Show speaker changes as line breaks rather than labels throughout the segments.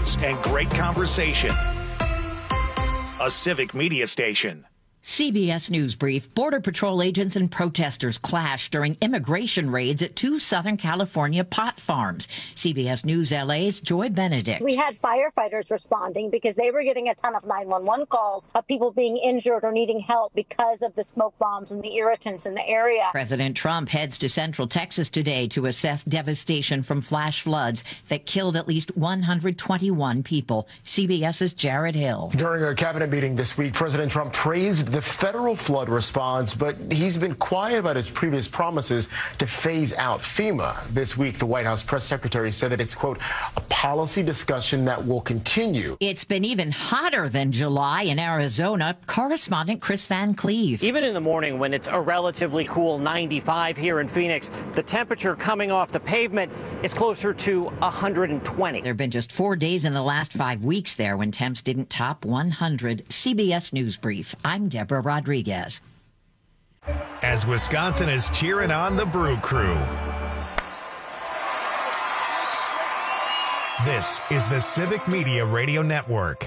news and great conversation. A Civic Media station.
CBS News Brief. Border Patrol agents and protesters clashed during immigration raids at 2 Southern California pot farms. CBS News LA's Joy Benedict.
We had firefighters responding because they were getting a ton of 911 calls of people being injured or needing help because of the smoke bombs and the irritants in the area.
President Trump heads to Central Texas today to assess devastation from flash floods that killed at least 121 people. CBS's Jared Hill.
During a cabinet meeting this week, President Trump praised the federal flood response, but he's been quiet about his previous promises to phase out FEMA. This week, the White House press secretary said that it's, quote, a policy discussion that will continue.
It's been even hotter than July in Arizona. Correspondent Chris Van Cleve.
Even in the morning when it's a relatively cool 95 here in Phoenix, the temperature coming off the pavement is closer to 120.
There have been just 4 days in the last 5 weeks there when temps didn't top 100. CBS News Brief. I'm Deborah Rodriguez.
As Wisconsin is cheering on the Brew Crew. This is the Civic Media Radio Network.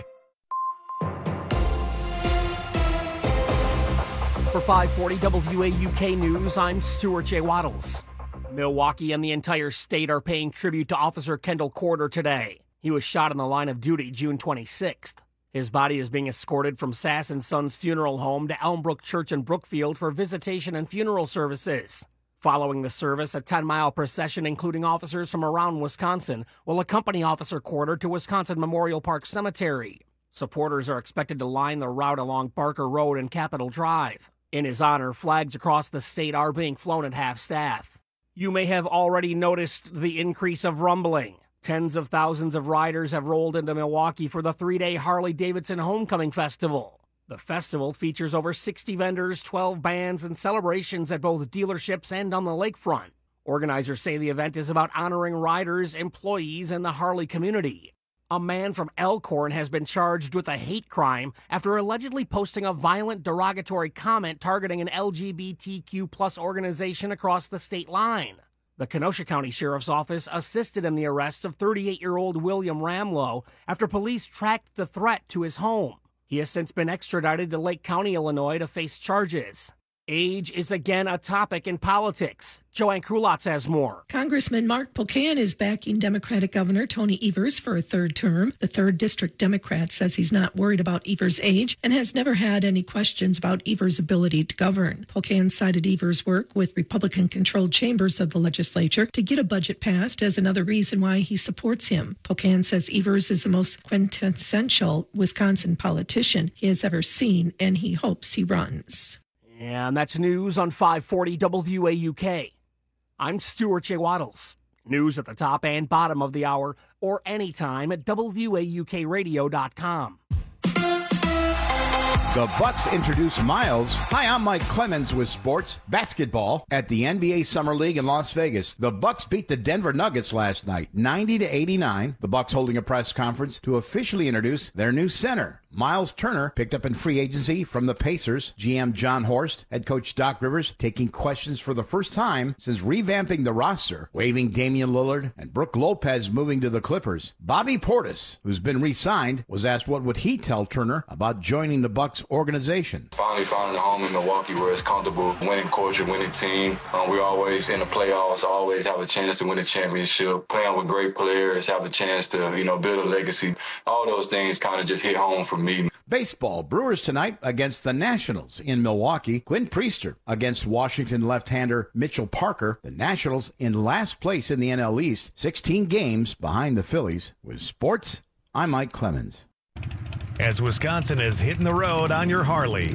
For 540 WAUK News, I'm Stuart J. Waddles. Milwaukee and the entire state are paying tribute to Officer Kendall Corder today. He was shot in the line of duty June 26th. His body is being escorted from Sass & Sons Funeral Home to Elmbrook Church in Brookfield for visitation and funeral services. Following the service, a 10-mile procession including officers from around Wisconsin will accompany Officer Corder to Wisconsin Memorial Park Cemetery. Supporters are expected to line the route along Barker Road and Capitol Drive. In his honor, flags across the state are being flown at half-staff. You may have already noticed the increase of rumbling. Tens of thousands of riders have rolled into Milwaukee for the 3-day Harley-Davidson Homecoming Festival. The festival features over 60 vendors, 12 bands, and celebrations at both dealerships and on the lakefront. Organizers say the event is about honoring riders, employees, and the Harley community. A man from Elkhorn has been charged with a hate crime after allegedly posting a violent, derogatory comment targeting an LGBTQ+ organization across the state line. The Kenosha County Sheriff's Office assisted in the arrest of 38-year-old William Ramlow after police tracked the threat to his home. He has since been extradited to Lake County, Illinois, to face charges. Age is again a topic in politics. Joanne Krulotz has more.
Congressman Mark Pocan is backing Democratic Governor Tony Evers for a third term. The 3rd District Democrat says he's not worried about Evers' age and has never had any questions about Evers' ability to govern. Pocan cited Evers' work with Republican-controlled chambers of the legislature to get a budget passed as another reason why he supports him. Pocan says Evers is the most quintessential Wisconsin politician he has ever seen, and he hopes he runs.
And that's news on 540 WAUK. I'm Stuart J. Waddles. News at the top and bottom of the hour or anytime at WAUKradio.com.
The Bucks introduce Miles. Hi, I'm Mike Clemens with sports basketball at the NBA Summer League in Las Vegas. The Bucks beat the Denver Nuggets last night, 90-89. The Bucks holding a press conference to officially introduce their new center. Miles Turner picked up in free agency from the Pacers. GM John Horst, head coach Doc Rivers, taking questions for the first time since revamping the roster, waiving Damian Lillard and Brook Lopez moving to the Clippers. Bobby Portis, who's been re-signed, was asked what would he tell Turner about joining the Bucks organization.
Finally found a home in Milwaukee where it's comfortable, winning culture, winning team. We're always in the playoffs, always have a chance to win a championship, playing with great players, have a chance to, build a legacy. All those things kind of just hit home for me.
Baseball, Brewers tonight against the Nationals in Milwaukee. Quinn Priester against Washington left-hander Mitchell Parker. The Nationals in last place in the NL East, 16 games behind the Phillies. With sports, I'm Mike Clemens.
As Wisconsin is hitting the road on your Harley.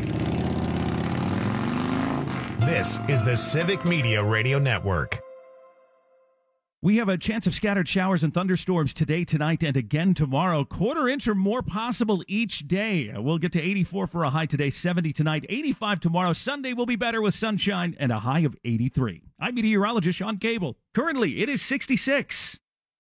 This is the Civic Media Radio Network.
We have a chance of scattered showers and thunderstorms today, tonight, and again tomorrow. Quarter inch or more possible each day. We'll get to 84 for a high today, 70 tonight, 85 tomorrow. Sunday will be better with sunshine and a high of 83. I'm meteorologist Sean Cable. Currently, it is 66.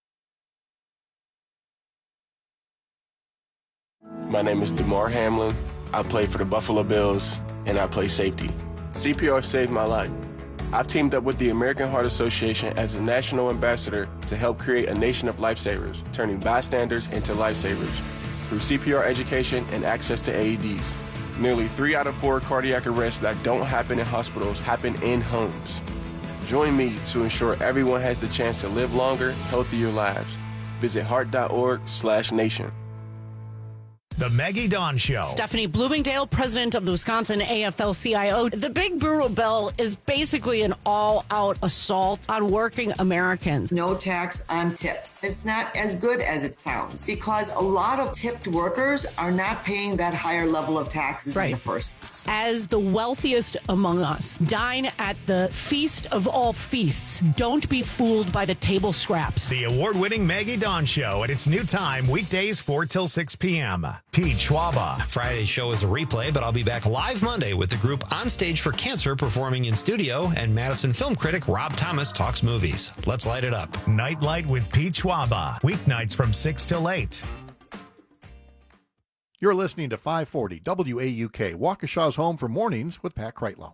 My name is DeMar Hamlin. I play for the Buffalo Bills, and I play safety. CPR saved my life. I've teamed up with the American Heart Association as a national ambassador to help create a nation of lifesavers, turning bystanders into lifesavers through CPR education and access to AEDs. Nearly 3 out of 4 cardiac arrests that don't happen in hospitals happen in homes. Join me to ensure everyone has the chance to live longer, healthier lives. Visit heart.org/nation.
The Maggie Dawn Show.
Stephanie Bloomingdale, president of the Wisconsin AFL-CIO. The Big Brutal Bill is basically an all-out assault on working Americans.
No tax on tips. It's not as good as it sounds because a lot of tipped workers are not paying that higher level of taxes in the first place.
As the wealthiest among us, dine at the feast of all feasts. Don't be fooled by the table scraps.
The award-winning Maggie Dawn Show at its new time, weekdays 4 till 6 p.m. Pete Schwaba.
Friday's show is a replay, but I'll be back live Monday with the group On Stage for Cancer performing in studio, and Madison film critic Rob Thomas talks movies. Let's light it up.
Nightlight with Pete Schwaba. Weeknights from 6 till 8.
You're listening to 540 WAUK, Waukesha's home for mornings with Pat Kreitlow.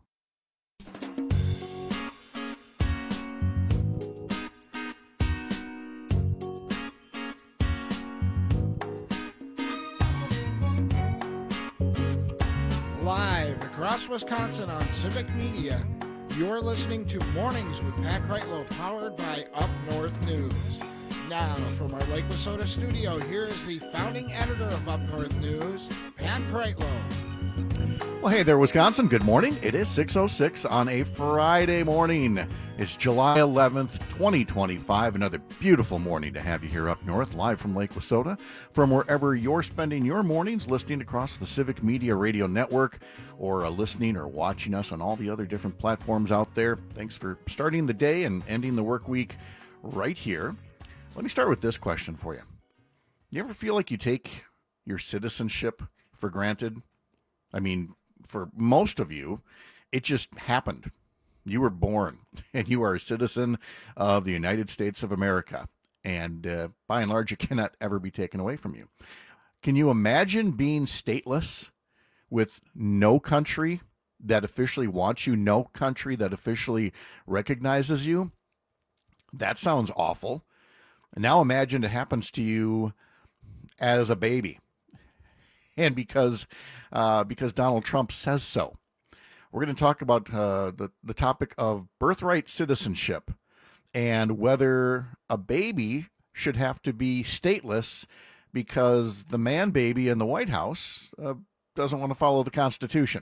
Live across Wisconsin on Civic Media, you're listening to Mornings with Pat Kreitlow, powered by Up North News. Now, from our Lake Wissota studio, here is the founding editor of Up North News, Pat Kreitlow.
Well, hey there, Wisconsin. Good morning. It is 6:06 on a Friday morning. It's July 11th, 2025. Another beautiful morning to have you here up north, live from Lake Wissota, from wherever you're spending your mornings, listening across the Civic Media Radio Network, or listening or watching us on all the other different platforms out there. Thanks for starting the day and ending the work week right here. Let me start with this question for you. You ever feel like you take your citizenship for granted? I mean, for most of you, it just happened. You were born, and you are a citizen of the United States of America. And by and large, it cannot ever be taken away from you. Can you imagine being stateless with no country that officially wants you, no country that officially recognizes you? That sounds awful. And now imagine it happens to you as a baby. And because Donald Trump says so. We're going to talk about the topic of birthright citizenship and whether a baby should have to be stateless because the man baby in the White House doesn't want to follow the Constitution.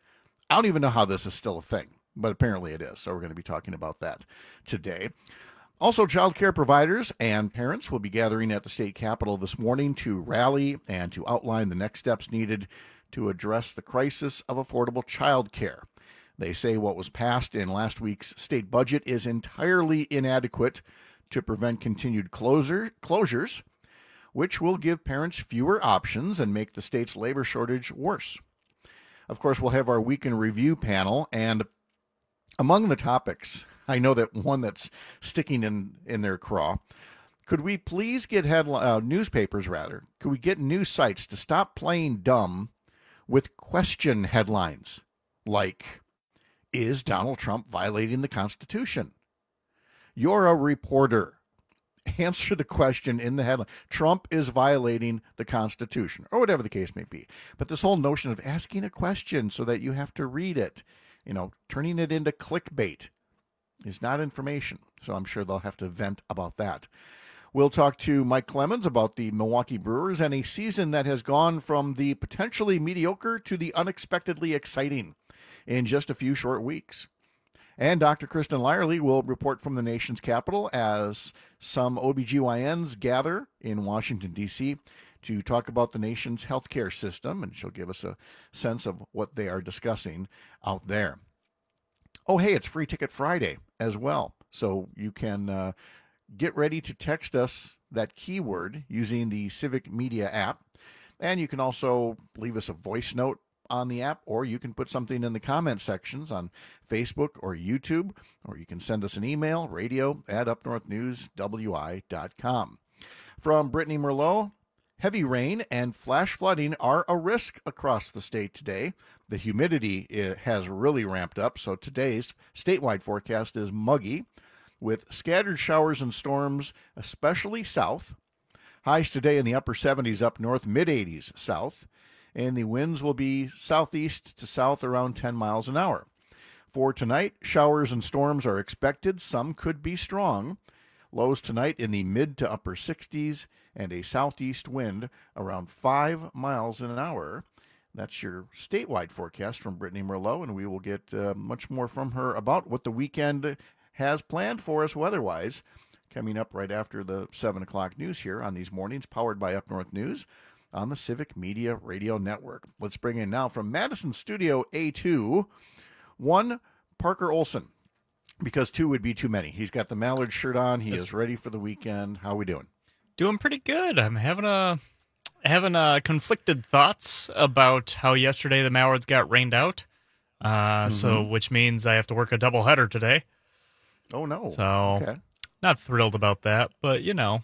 I don't even know how this is still a thing, but apparently it is. So we're going to be talking about that today. Also, child care providers and parents will be gathering at the state capitol this morning to rally and to outline the next steps needed to address the crisis of affordable child care. They say what was passed in last week's state budget is entirely inadequate to prevent continued closures, which will give parents fewer options and make the state's labor shortage worse. Of course, we'll have our Week in Review panel, and among the topics, I know that one that's sticking in their craw, could we please get newspapers, could we get news sites to stop playing dumb with question headlines like, is Donald Trump violating the Constitution? You're a reporter. Answer the question in the headline. Trump is violating the Constitution, or whatever the case may be. But this whole notion of asking a question so that you have to read it, turning it into clickbait is not information. So I'm sure they'll have to vent about that. We'll talk to Mike Clemens about the Milwaukee Brewers and a season that has gone from the potentially mediocre to the unexpectedly exciting in just a few short weeks. And Dr. Kristen Lyerly will report from the nation's capital as some OBGYNs gather in Washington, D.C. to talk about the nation's healthcare system, and she'll give us a sense of what they are discussing out there. Oh, hey, it's Free Ticket Friday as well, so you can get ready to text us that keyword using the Civic Media app. And you can also leave us a voice note on the app, or you can put something in the comment sections on Facebook or YouTube, or you can send us an email, radio@upnorthnewswi.com. From Brittany Merlot Heavy rain and flash flooding are a risk across the state today. The humidity has really ramped up, so today's statewide forecast is muggy with scattered showers and storms, especially south. Highs today in the upper 70s up north, mid-80s south, and the winds will be southeast to south around 10 miles an hour. For tonight, showers and storms are expected. Some could be strong. Lows tonight in the mid to upper 60s and a southeast wind around 5 miles an hour. That's your statewide forecast from Brittany Merlot, and we will get much more from her about what the weekend has planned for us weather-wise coming up right after the 7 o'clock news here on these mornings, powered by Up North News on the Civic Media Radio Network. Let's bring in now from Madison Studio A2, one Parker Olson, because two would be too many. He's got the Mallard shirt on. He is ready for the weekend. How are we doing?
Doing pretty good. I'm having conflicted thoughts about how yesterday the Mallards got rained out. So which means I have to work a doubleheader today.
Oh no!
So
okay.
Not thrilled about that, but you know.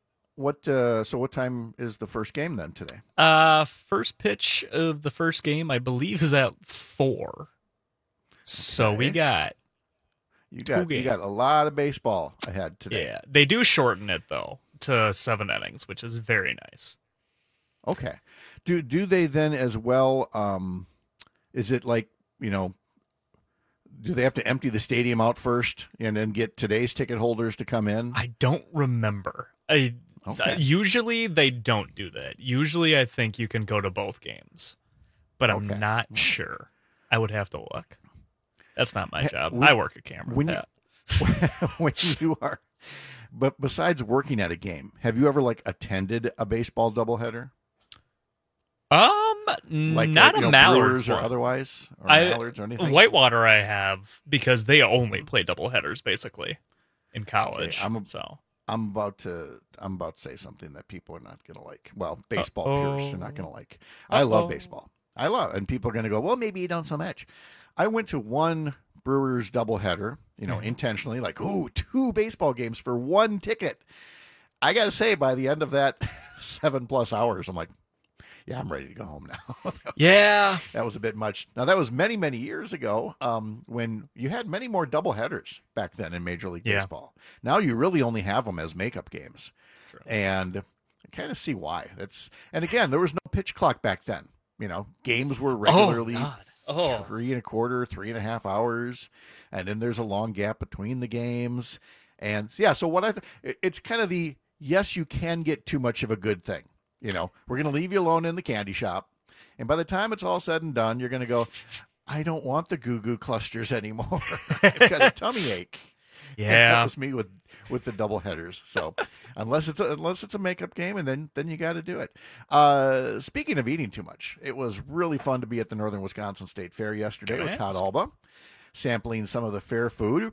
So what time is the first game then today?
First pitch of the first game, I believe, is at 4. So
Okay.
we got
You got a lot of baseball ahead today.
Yeah, they do shorten it though to 7 innings, which is very nice.
Okay. Do they then as well? Is it like, do they have to empty the stadium out first and then get today's ticket holders to come in?
I don't remember. Usually they don't do that. Usually I think you can go to both games, but I'm not sure. I would have to look. That's not my job. I work a camera.
When you are, but besides working at a game, have you ever attended a baseball doubleheader?
Not a Mallards
or
one.
otherwise, or Mallards or anything.
Whitewater I have because they only play doubleheaders basically in college.
Okay, I'm about to say something that people are not going to like. Well, baseball purists are not going to like. I love baseball. And people are going to go, well, maybe you don't so much. I went to one Brewers doubleheader, intentionally, 2 baseball games for 1 ticket. I got to say, by the end of that 7+ hours, I'm like, yeah, I'm ready to go home now. That was a bit much. Now, that was many, many years ago when you had many more doubleheaders back then in Major League Baseball. Now you really only have them as makeup games.
True.
And I kind of see why. And again, there was no pitch clock back then. Games were regularly 3 1/4, 3.5 hours. And then there's a long gap between the games. And so what it's kind of yes, you can get too much of a good thing. We're going to leave you alone in the candy shop. And by the time it's all said and done, you're going to go, I don't want the goo-goo clusters anymore. I've got a tummy ache.
Yeah.
And that was me with the double headers. So unless it's a makeup game, and then you got to do it. Speaking of eating too much, it was really fun to be at the Northern Wisconsin State Fair yesterday with Todd Alba, sampling some of the fair food,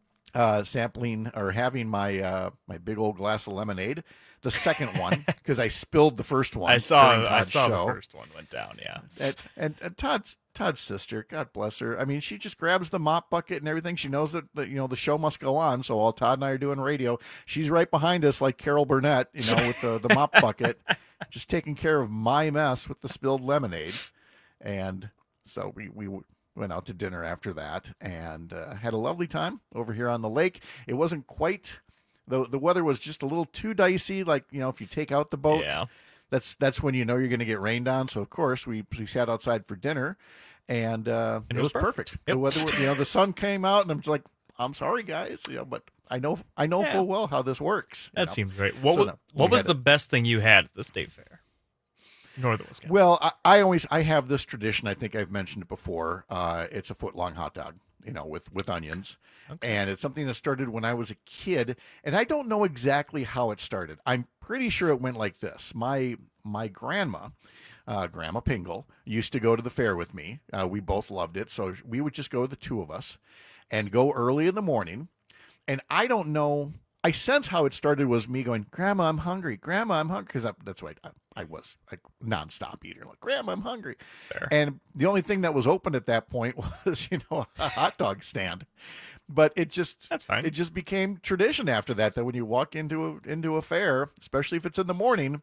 having my big old glass of lemonade. The second one, because I spilled the first one.
I saw
show.
The first one went down, yeah.
And Todd's sister, God bless her. I mean, she just grabs the mop bucket and everything. She knows that the show must go on. So while Todd and I are doing radio, she's right behind us like Carol Burnett, with the mop bucket, just taking care of my mess with the spilled lemonade. And so we went out to dinner after that and had a lovely time over here on the lake. It wasn't quite... The weather was just a little too dicey. If you take out the boat, that's when you're going to get rained on. So of course we sat outside for dinner, and it was perfect.
Yep.
The weather, the sun came out, and I'm just like, I'm sorry guys, but I know full well how this works.
That seems great. What was the best thing you had at the state fair? Northern Wisconsin.
Well, I have this tradition. I think I've mentioned it before. It's a foot-long hot dog, with onions. Okay. And it's something that started when I was a kid, and I don't know exactly how it started. I'm pretty sure it went like this. My grandma, Grandma Pingle, used to go to the fair with me. We both loved it, so we would just go, the two of us, and go early in the morning. And I don't know, I sense how it started was me going, Grandma, I'm hungry. Grandma, I'm hungry. Because that's what I was, a nonstop eater. Like, Grandma, I'm hungry.
Fair.
And the only thing that was open at that point was, a hot dog stand. But that's fine. It just became tradition after that when you walk into a fair, especially if it's in the morning,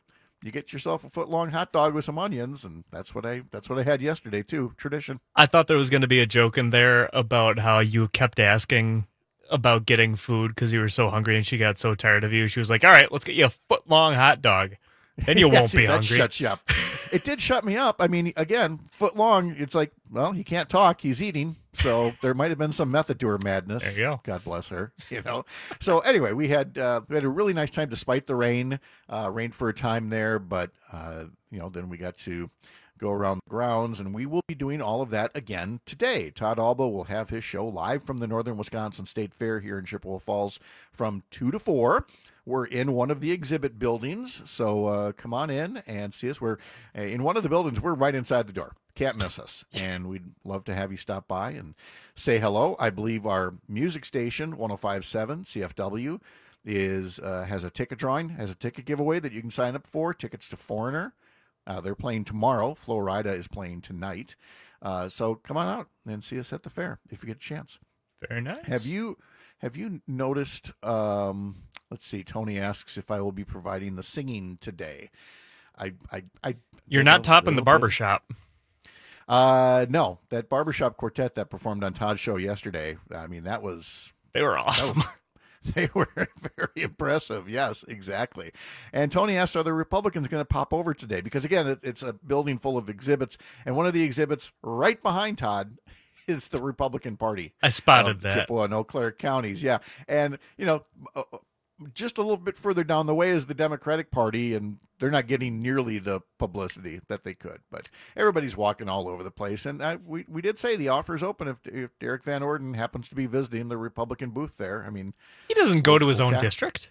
you get yourself a foot-long hot dog with some onions, and that's what I had yesterday too. Tradition.
I thought there was going to be a joke in there about how you kept asking about getting food because you were so hungry, and she got so tired of you. She was like, "All right, let's get you a foot-long hot dog, and you won't be hungry."
That shuts you up. It did shut me up. I mean, again, foot long. It's like, well, he can't talk. He's eating. So there might have been some method to her madness.
There you go.
God bless her. So anyway, we had a really nice time despite the rain. Rained for a time there, but then we got to go around the grounds, and we will be doing all of that again today. Todd Alba will have his show live from the Northern Wisconsin State Fair here in Chippewa Falls from 2 to 4. We're in one of the exhibit buildings, so come on in and see us. We're in one of the buildings. We're right inside the door. Can't miss us, and we'd love to have you stop by and say hello. I believe our music station, 105.7 CFW, has a ticket drawing, has a ticket giveaway that you can sign up for. Tickets to Foreigner. They're playing tomorrow. Florida is playing tonight. So come on out and see us at the fair if you get a chance.
Very nice.
Have you noticed? Let's see. Tony asks if I will be providing the singing today.
You're not topping the barbershop.
No, that barbershop quartet that performed on Todd's show yesterday. I mean,
they were awesome.
They were very impressive. Yes, exactly. And Tony asked, are the Republicans going to pop over today? Because, again, it's a building full of exhibits. And one of the exhibits right behind Todd is the Republican Party.
I spotted that.
Chippewa and Eau Claire counties. Yeah. And, just a little bit further down the way is the Democratic Party, and they're not getting nearly the publicity that they could. But everybody's walking all over the place. And we did say the offer is open if Derek Van Orden happens to be visiting the Republican booth there. I mean,
he doesn't go to his own district.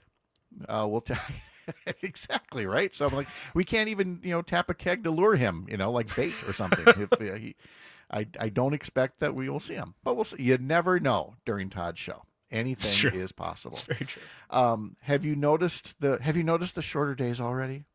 Exactly, right? So I'm like, we can't even, tap a keg to lure him, like bait or something. I don't expect that we will see him. But we'll see. You never know during Todd's show. Anything is possible.
It's very true.
Have you noticed the shorter days already?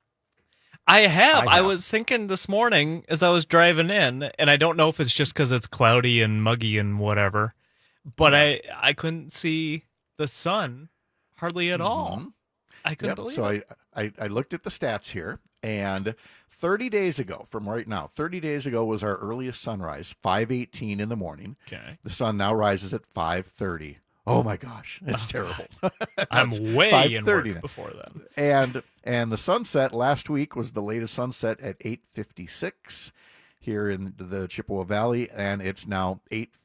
I have. I was thinking this morning as I was driving in, and I don't know if it's just because it's cloudy and muggy and whatever, but I couldn't see the sun hardly at all. I couldn't believe it.
So I looked at the stats here, and 30 days ago from right now, 30 days ago was our earliest sunrise, 5:18 in the morning.
Okay.
The sun now rises at 5:30. Oh my gosh, it's terrible.
I'm way in work before then.
And the sunset last week was the latest sunset at 8:56 here in the Chippewa Valley, and it's now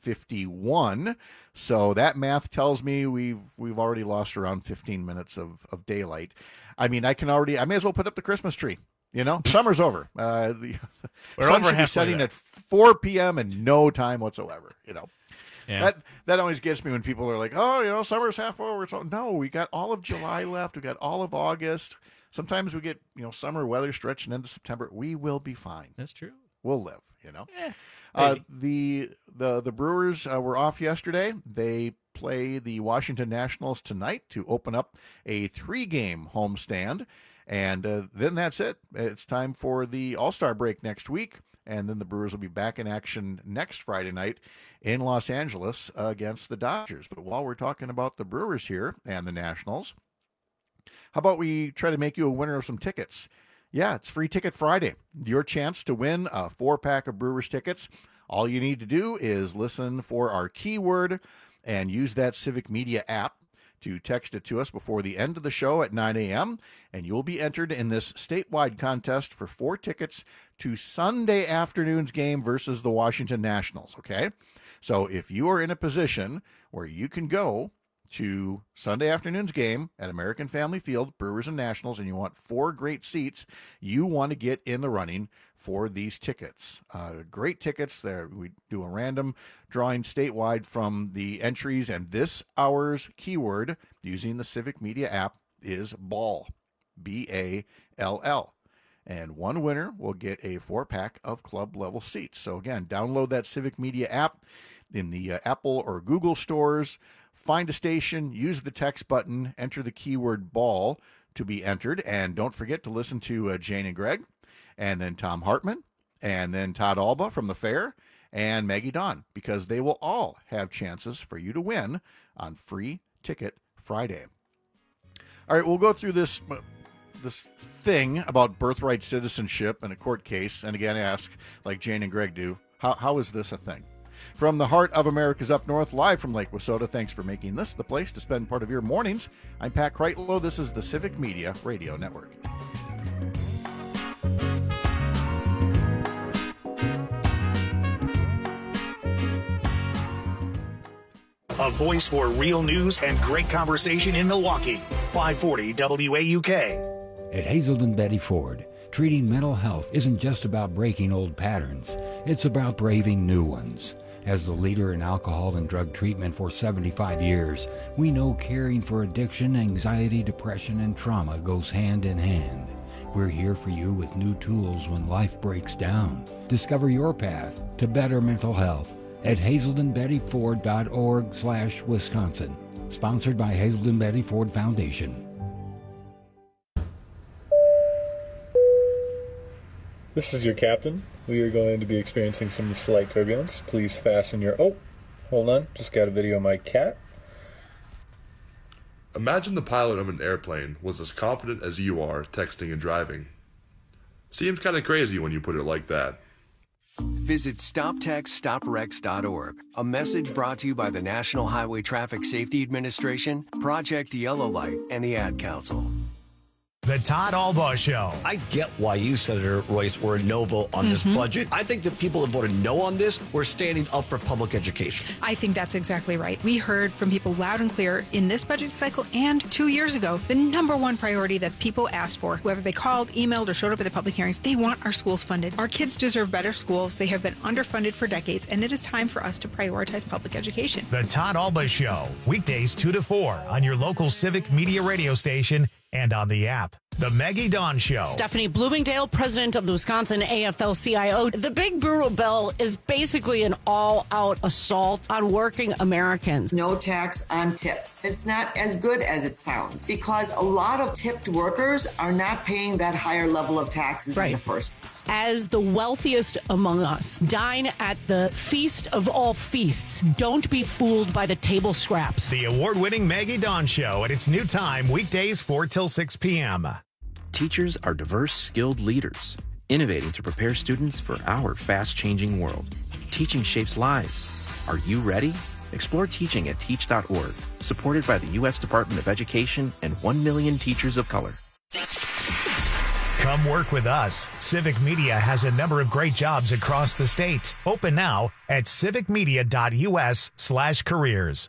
8:51. So that math tells me we've already lost around 15 minutes of daylight. I mean, I may as well put up the Christmas tree. Summer's over. The sun should be setting at 4 p.m. in no time whatsoever.
Yeah.
That always gets me when people are like, oh, summer's half over. So no, we got all of July left. We got all of August. Sometimes we get, summer weather stretching into September. We will be fine.
That's true.
We'll live,
Yeah,
the Brewers were off yesterday. They play the Washington Nationals tonight to open up a 3-game homestand. And then that's it. It's time for the All-Star break next week. And then the Brewers will be back in action next Friday night in Los Angeles against the Dodgers. But while we're talking about the Brewers here and the Nationals, how about we try to make you a winner of some tickets? Yeah, it's Free Ticket Friday. Your chance to win a 4-pack of Brewers tickets. All you need to do is listen for our keyword and use that Civic Media app to text it to us before the end of the show at 9 a.m., and you'll be entered in this statewide contest for 4 tickets to Sunday afternoon's game versus the Washington Nationals, okay? So if you are in a position where you can go to Sunday afternoon's game at American Family Field, Brewers and Nationals, and you want 4 great seats, you want to get in the running for these tickets. Great tickets there. We do a random drawing statewide from the entries, and this hour's keyword using the Civic Media app is BALL, B-A-L-L. And one winner will get a 4-pack of club-level seats. So again, download that Civic Media app in the Apple or Google stores. Find a station, use the text button, enter the keyword BALL to be entered. And don't forget to listen to Jane and Greg, and then Tom Hartman, and then Todd Alba from the fair, and Maggie Dawn, because they will all have chances for you to win on Free Ticket Friday. All right, we'll go through this this thing about birthright citizenship in a court case, and again, ask, like Jane and Greg do, how is this a thing? From the heart of America's Up North, live from Lake Wissota, thanks for making this the place to spend part of your mornings. I'm Pat Kreitlow. This is the Civic Media Radio Network.
A voice for real news and great conversation in Milwaukee. 540 WAUK.
At Hazelden Betty Ford, treating mental health isn't just about breaking old patterns. It's about braving new ones. As the leader in alcohol and drug treatment for 75 years, we know caring for addiction, anxiety, depression, and trauma goes hand in hand. We're here for you with new tools when life breaks down. Discover your path to better mental health at hazeldenbettyford.org/Wisconsin. Sponsored by Hazelden Betty Ford Foundation.
This is your captain. We are going to be experiencing some slight turbulence. Please fasten your... Oh, hold on. Just got a video of my cat.
Imagine the pilot of an airplane was as confident as you are texting and driving. Seems kind of crazy when you put it like that.
Visit StopTextStopWrecks.org. A message brought to you by the National Highway Traffic Safety Administration, Project Yellow Light, and the Ad Council.
The Todd Albaugh Show.
I get why you, Senator Royce, were a no vote on this budget. I think that people that voted no on this were standing up for public education.
I think that's exactly right. We heard from people loud and clear in this budget cycle and 2 years ago, the number one priority that people asked for, whether they called, emailed, or showed up at the public hearings, they want our schools funded. Our kids deserve better schools. They have been underfunded for decades, and it is time for us to prioritize public education.
The Todd Albaugh Show, weekdays 2 to 4 on your local Civic Media radio station and on the app. The Maggie Dawn Show.
Stephanie Bloomingdale, president of the Wisconsin AFL-CIO. The Big Brutal Bill is basically an all-out assault on working Americans.
No tax on tips. It's not as good as it sounds because a lot of tipped workers are not paying that higher level of taxes in the first place.
As the wealthiest among us, dine at the feast of all feasts. Don't be fooled by the table scraps.
The award-winning Maggie Dawn Show at its new time, weekdays 4 till 6 p.m.
Teachers are diverse, skilled leaders, innovating to prepare students for our fast-changing world. Teaching shapes lives. Are you ready? Explore teaching at teach.org, supported by the U.S. Department of Education and 1 million teachers of color.
Come work with us. Civic Media has a number of great jobs across the state. Open now at civicmedia.us/careers.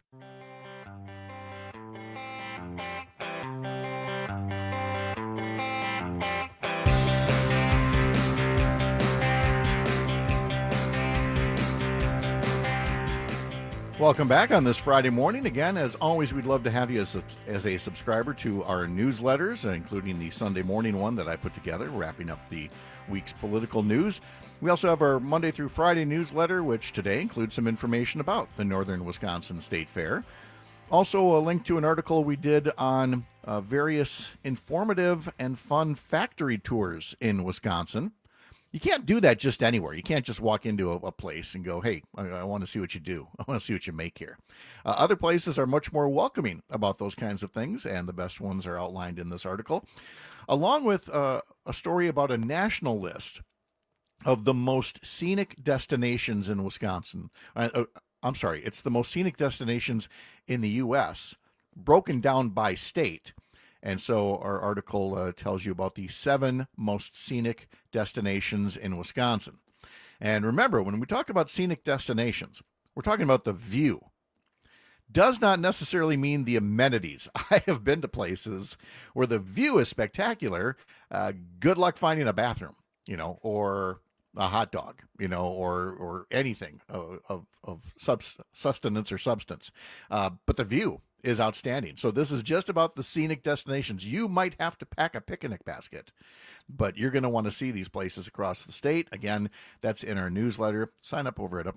Welcome back on this Friday morning. Again, as always, we'd love to have you as a subscriber to our newsletters, including the Sunday morning one that I put together, wrapping up the week's political news. We also have our Monday through Friday newsletter, which today includes some information about the Northern Wisconsin State Fair. Also, a link to an article we did on various informative and fun factory tours in Wisconsin. You can't do that just anywhere. You can't just walk into a place and go, hey, I want to see what you do. I want to see what you make here. Other places are much more welcoming about those kinds of things, and the best ones are outlined in this article, along with a story about a national list of the most scenic destinations in Wisconsin. I'm sorry, it's the most scenic destinations in the U.S., broken down by state. And so our article tells you about the 7 most scenic destinations in Wisconsin. And remember, when we talk about scenic destinations, we're talking about the view. Does not necessarily mean the amenities. I have been to places where the view is spectacular. Good luck finding a bathroom, or a hot dog, or anything of sustenance or substance. But the view is outstanding. So this is just about the scenic destinations. You might have to pack a picnic basket, but you're going to want to see these places across the state. Again, that's in our newsletter. Sign up over at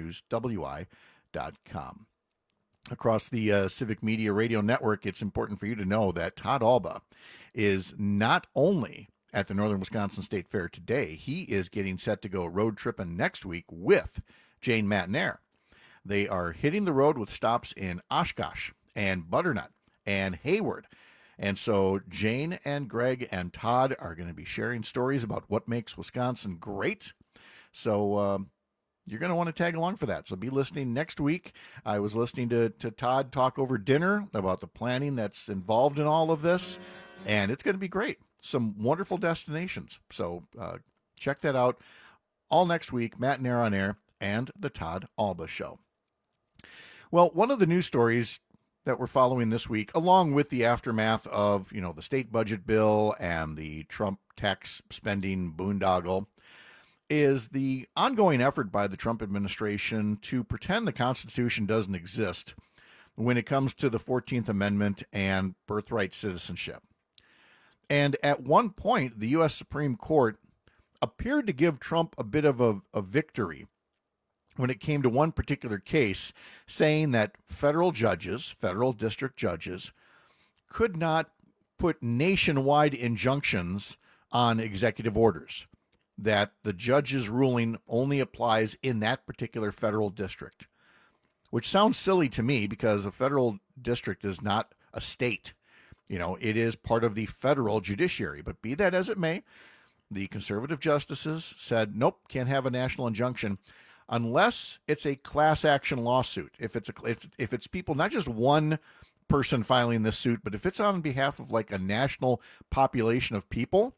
upnorthnewswi.com. Across the Civic Media Radio Network, it's important for you to know that Todd Albaugh is not only at the Northern Wisconsin State Fair today, he is getting set to go road tripping next week with Jane Matenaer. They are hitting the road with stops in Oshkosh and Butternut and Hayward And so Jane and Greg and Todd are going to be sharing stories about what makes Wisconsin great. So you're going to want to tag along for that. So be listening next week. I was listening to Todd talk over dinner about the planning that's involved in all of this, and it's going to be great. Some wonderful destinations. So check that out all next week. Matt and Air on Air and the Todd Alba Show. Well, one of the news stories that we're following this week, along with the aftermath of, the state budget bill and the Trump tax spending boondoggle, is the ongoing effort by the Trump administration to pretend the Constitution doesn't exist when it comes to the 14th Amendment and birthright citizenship. And at one point, the U.S. Supreme Court appeared to give Trump a bit of a victory when it came to one particular case, saying that federal district judges, could not put nationwide injunctions on executive orders, that the judge's ruling only applies in that particular federal district, which sounds silly to me because a federal district is not a state. It is part of the federal judiciary. But be that as it may, the conservative justices said, nope, can't have a national injunction unless it's a class action lawsuit. If it's people, not just one person filing this suit, but if it's on behalf of like a national population of people,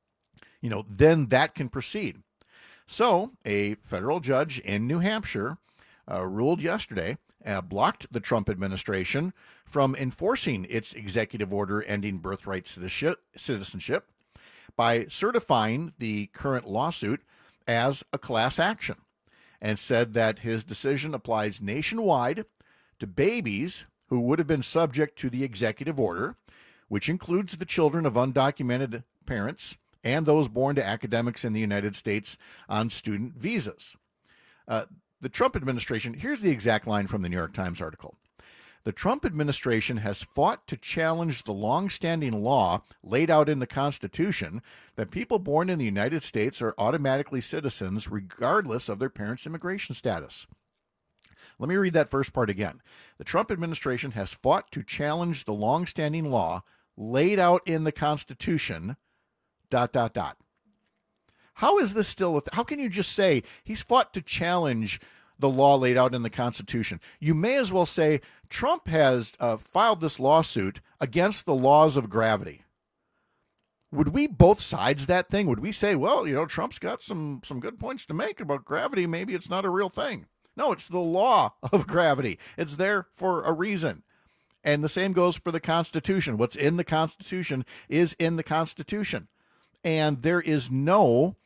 then that can proceed. So a federal judge in New Hampshire ruled yesterday, blocked the Trump administration from enforcing its executive order ending birthright citizenship by certifying the current lawsuit as a class action, and said that his decision applies nationwide to babies who would have been subject to the executive order, which includes the children of undocumented parents and those born to academics in the United States on student visas. The Trump administration, here's the exact line from the New York Times article. The Trump administration has fought to challenge the long-standing law laid out in the Constitution that people born in the United States are automatically citizens regardless of their parents' immigration status. Let me read that first part again. The Trump administration has fought to challenge the long-standing law laid out in the Constitution, ... How is this still, how can you just say he's fought to challenge the law laid out in the Constitution? You may as well say Trump has filed this lawsuit against the laws of gravity. Would we both sides that thing? Would we say, well, Trump's got some good points to make about gravity. Maybe it's not a real thing. No, it's the law of gravity. It's there for a reason. And the same goes for the Constitution. What's in the Constitution is in the Constitution. And there is no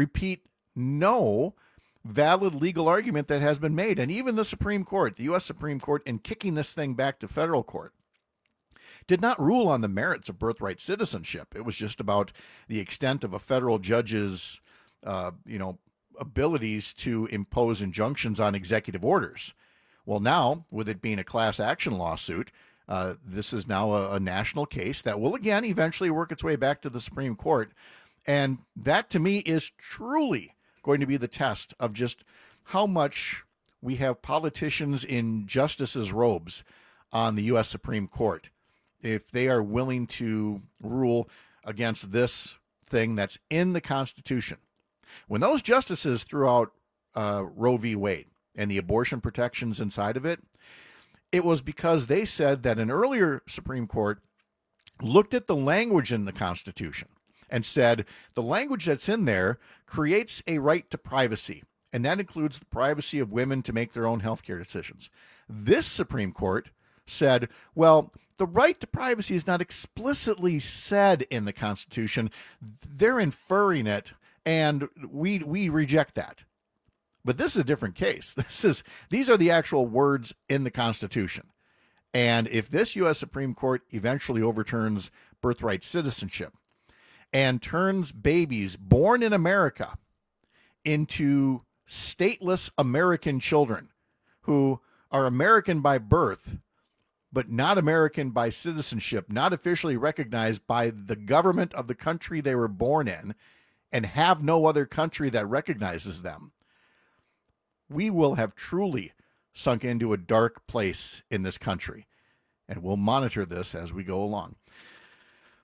valid legal argument that has been made. And even the Supreme Court, the U.S. Supreme Court, in kicking this thing back to federal court, did not rule on the merits of birthright citizenship. It was just about the extent of a federal judge's, abilities to impose injunctions on executive orders. Well, now, with it being a class action lawsuit, this is now a national case that will, again, eventually work its way back to the Supreme Court. And that, to me, is truly going to be the test of just how much we have politicians in justices' robes on the U.S. Supreme Court, if they are willing to rule against this thing that's in the Constitution. When those justices threw out Roe v. Wade and the abortion protections inside of it, it was because they said that an earlier Supreme Court looked at the language in the Constitution and said the language that's in there creates a right to privacy, and that includes the privacy of women to make their own healthcare decisions. This Supreme Court said, well, the right to privacy is not explicitly said in the Constitution. They're inferring it, and we reject that. But this is a different case. These are the actual words in the Constitution. And if this U.S. Supreme Court eventually overturns birthright citizenship and turns babies born in America into stateless American children who are American by birth, but not American by citizenship, not officially recognized by the government of the country they were born in, and have no other country that recognizes them, we will have truly sunk into a dark place in this country. And we'll monitor this as we go along.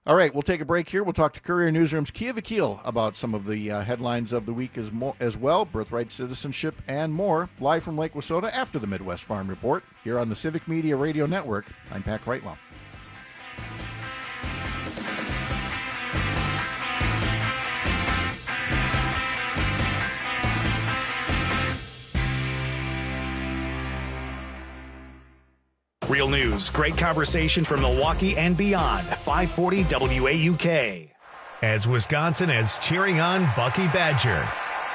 All right, we'll take a break here. We'll talk to Courier Newsroom's Kia Vakil about some of the headlines of the week as well, birthright citizenship, and more. Live from Lake Wissota after the Midwest Farm Report here on the Civic Media Radio Network. I'm Pat Kreitlow.
Real news, great conversation from Milwaukee and beyond. 540 WAUK. As Wisconsin is cheering on Bucky Badger.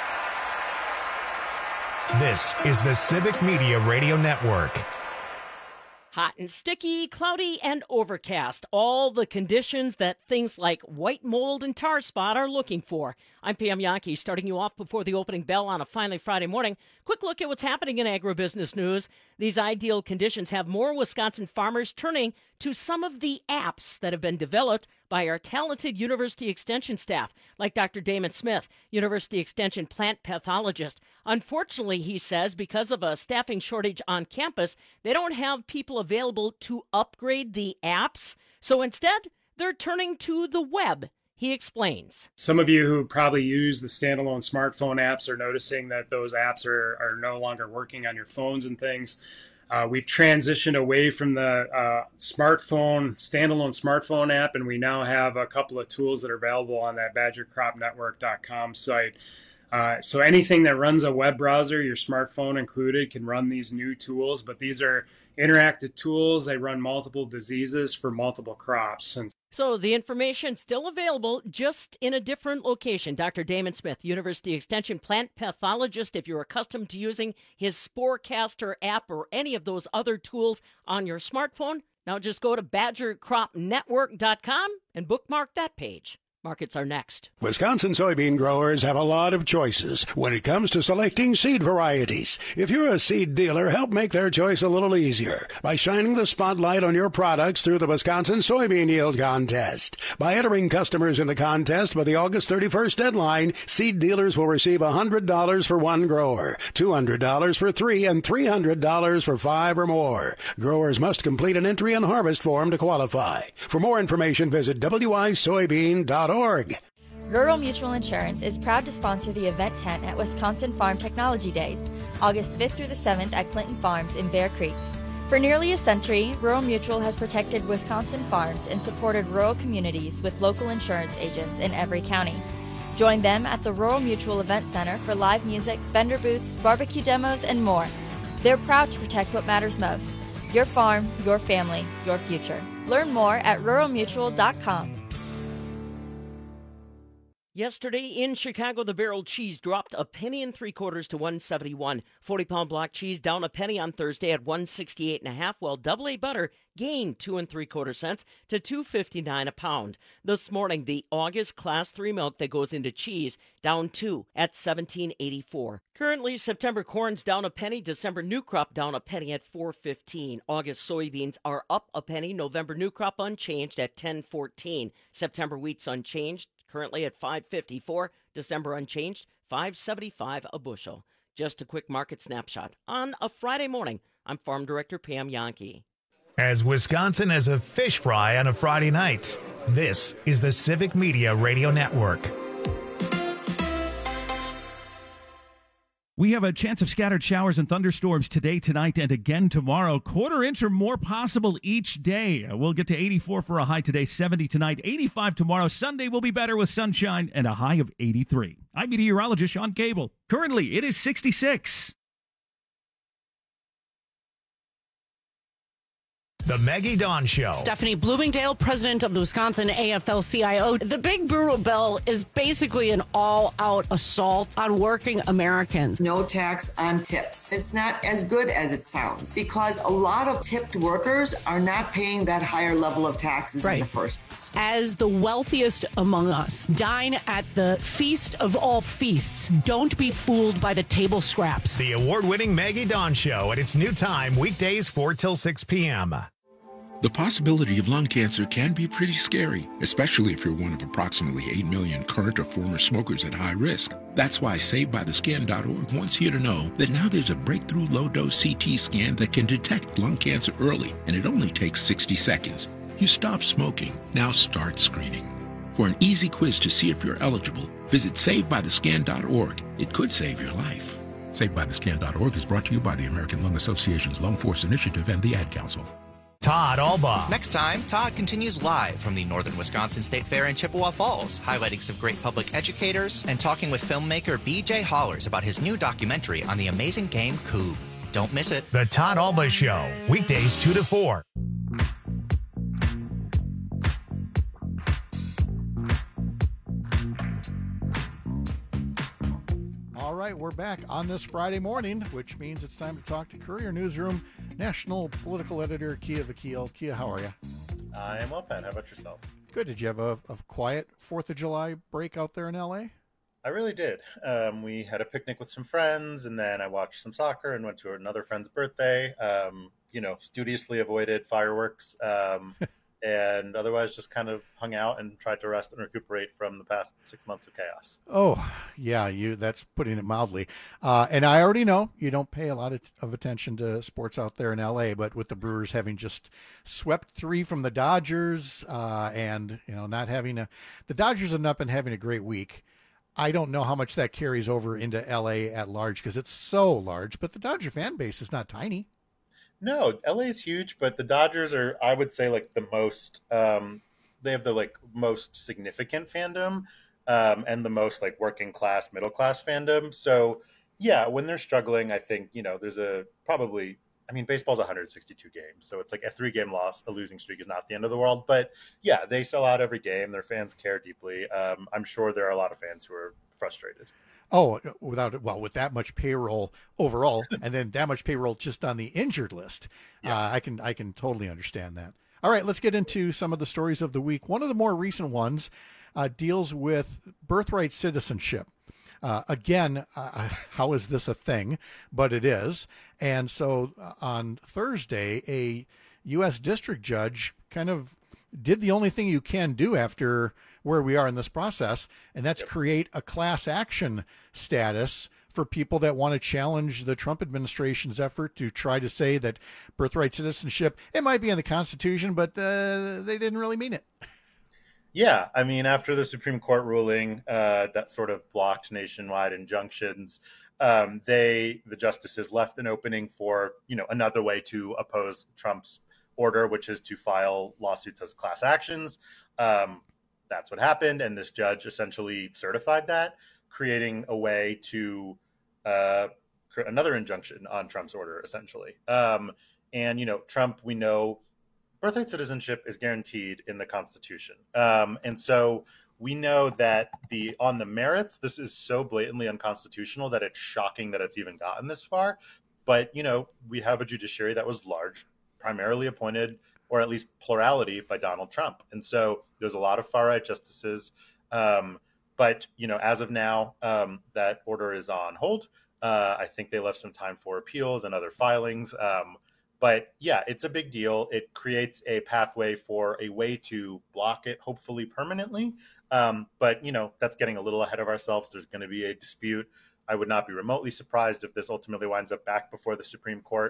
This is the Civic Media Radio Network.
Hot and sticky, cloudy and overcast. All the conditions that things like white mold and tar spot are looking for. I'm Pam Yankee, starting you off before the opening bell on a finally Friday morning. Quick look at what's happening in agribusiness news. These ideal conditions have more Wisconsin farmers turning to some of the apps that have been developed by our talented University Extension staff, like Dr. Damon Smith, University Extension plant pathologist. Unfortunately, he says, because of a staffing shortage on campus, they don't have people available to upgrade the apps. So instead, they're turning to the web. He explains.
Some of you who probably use the standalone smartphone apps are noticing that those apps are no longer working on your phones and things. We've transitioned away from the standalone smartphone app, and we now have a couple of tools that are available on that BadgerCropNetwork.com site. So anything that runs a web browser, your smartphone included, can run these new tools, but these are interactive tools. They run multiple diseases for multiple crops. And
so the information still available, just in a different location. Dr. Damon Smith, University Extension plant pathologist. If you're accustomed to using his Sporecaster app or any of those other tools on your smartphone, now just go to BadgerCropNetwork.com and bookmark that page. Markets are next.
Wisconsin soybean growers have a lot of choices when it comes to selecting seed varieties. If you're a seed dealer, help make their choice a little easier by shining the spotlight on your products through the Wisconsin Soybean Yield Contest. By entering customers in the contest by the August 31st deadline, seed dealers will receive $100 for one grower, $200 for three, and $300 for five or more. Growers must complete an entry and harvest form to qualify. For more information, visit wisoybean.org.
Rural Mutual Insurance is proud to sponsor the event tent at Wisconsin Farm Technology Days, August 5th through the 7th at Clinton Farms in Bear Creek. For nearly a century, Rural Mutual has protected Wisconsin farms and supported rural communities with local insurance agents in every county. Join them at the Rural Mutual Event Center for live music, vendor booths, barbecue demos, and more. They're proud to protect what matters most: your farm, your family, your future. Learn more at ruralmutual.com.
Yesterday in Chicago, the barrel cheese dropped a penny and 3/4 to $1.71. 40-pound block cheese down a penny on Thursday at $1.68.5, while Double A butter gained 2 3/4 cents to $2.59 a pound. This morning, the August Class 3 milk that goes into cheese down 2 at $17.84. Currently, September corn's down a penny. December new crop down a penny at $4.15. August soybeans are up a penny. November new crop unchanged at $10.14. September wheat's unchanged, currently at $5.54. December unchanged, $5.75 a bushel. Just a quick market snapshot on a Friday morning. I'm Farm Director Pam Yankee.
As Wisconsin has a fish fry on a Friday night, this is the Civic Media Radio Network.
We have a chance of scattered showers and thunderstorms today, tonight, and again tomorrow. 1/4 inch or more possible each day. We'll get to 84 for a high today, 70 tonight, 85 tomorrow. Sunday will be better with sunshine and a high of 83. I'm meteorologist Sean Cable. Currently, it is 66.
The Maggie Dawn Show.
Stephanie Bloomingdale, president of the Wisconsin AFL-CIO. The Big Brutal Bill is basically an all-out assault on working Americans.
No tax on tips. It's not as good as it sounds because a lot of tipped workers are not paying that higher level of taxes in the first place.
As the wealthiest among us, dine at the feast of all feasts. Don't be fooled by the table scraps.
The award-winning Maggie Dawn Show at its new time, weekdays 4 till 6 p.m.
The possibility of lung cancer can be pretty scary, especially if you're one of approximately 8 million current or former smokers at high risk. That's why SavedByTheScan.org wants you to know that now there's a breakthrough low-dose CT scan that can detect lung cancer early, and it only takes 60 seconds. You stopped smoking. Now start screening. For an easy quiz to see if you're eligible, visit SaveByTheScan.org. It could save your life. SaveByTheScan.org is brought to you by the American Lung Association's Lung Force Initiative and the Ad Council.
Todd Albaugh.
Next time, Todd continues live from the Northern Wisconsin State Fair in Chippewa Falls, highlighting some great public educators and talking with filmmaker B.J. Hollers about his new documentary on the amazing game Coob. Don't miss it.
The Todd Albaugh Show, weekdays 2 to 4.
All right, we're back on this Friday morning, which means it's time to talk to Courier Newsroom National Political Editor Kia Vakil. Kia, how are you?
I am well, Pat. How about yourself?
Good. Did you have a quiet 4th of July break out there in L.A.?
I really did. We had a picnic with some friends, and then I watched some soccer and went to another friend's birthday. Studiously avoided fireworks. And otherwise just kind of hung out and tried to rest and recuperate from the past 6 months of chaos.
Oh, yeah, that's putting it mildly. And I already know you don't pay a lot of attention to sports out there in L.A., but with the Brewers having just swept 3 from the Dodgers and, not having the Dodgers have not been having a great week. I don't know how much that carries over into L.A. at large because it's so large, but the Dodger fan base is not tiny.
No, LA is huge, but the Dodgers are, I would say, like the most, they have the most significant fandom and the most working class, middle class fandom. So yeah, when they're struggling, I think, there's baseball's 162 games. So it's like a 3-game loss, a losing streak is not the end of the world, but yeah, they sell out every game. Their fans care deeply. I'm sure there are a lot of fans who are frustrated.
Oh, with that much payroll overall, and then that much payroll just on the injured list, yeah. I can totally understand that. All right, let's get into some of the stories of the week. One of the more recent ones deals with birthright citizenship. Again, how is this a thing? But it is. And so on Thursday, a U.S. district judge kind of did the only thing you can do after where we are in this process, and that's create a class action status for people that want to challenge the Trump administration's effort to try to say that birthright citizenship, it might be in the Constitution, but they didn't really mean it.
Yeah, after the Supreme Court ruling that sort of blocked nationwide injunctions, the justices left an opening for, another way to oppose Trump's order, which is to file lawsuits as class actions. That's what happened, and this judge essentially certified that, creating a way to create another injunction on Trump's order, essentially. Trump, we know, birthright citizenship is guaranteed in the Constitution. And so we know that on the merits, this is so blatantly unconstitutional that it's shocking that it's even gotten this far. But, we have a judiciary that was large, primarily appointed, or at least plurality, by Donald Trump. And so there's a lot of far-right justices. But, as of now, that order is on hold. I think they left some time for appeals and other filings. But yeah, it's a big deal. It creates a pathway for a way to block it, hopefully permanently. But, that's getting a little ahead of ourselves. There's going to be a dispute. I would not be remotely surprised if this ultimately winds up back before the Supreme Court.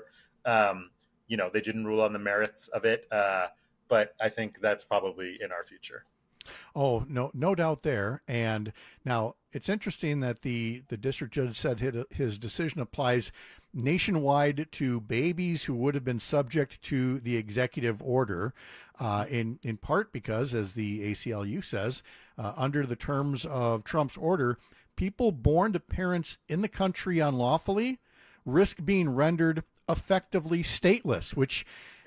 They didn't rule on the merits of it, but I think that's probably in our future.
Oh, no doubt there. And now it's interesting that the district judge said his decision applies nationwide to babies who would have been subject to the executive order, in part because, as the ACLU says, under the terms of Trump's order, people born to parents in the country unlawfully risk being rendered effectively stateless, which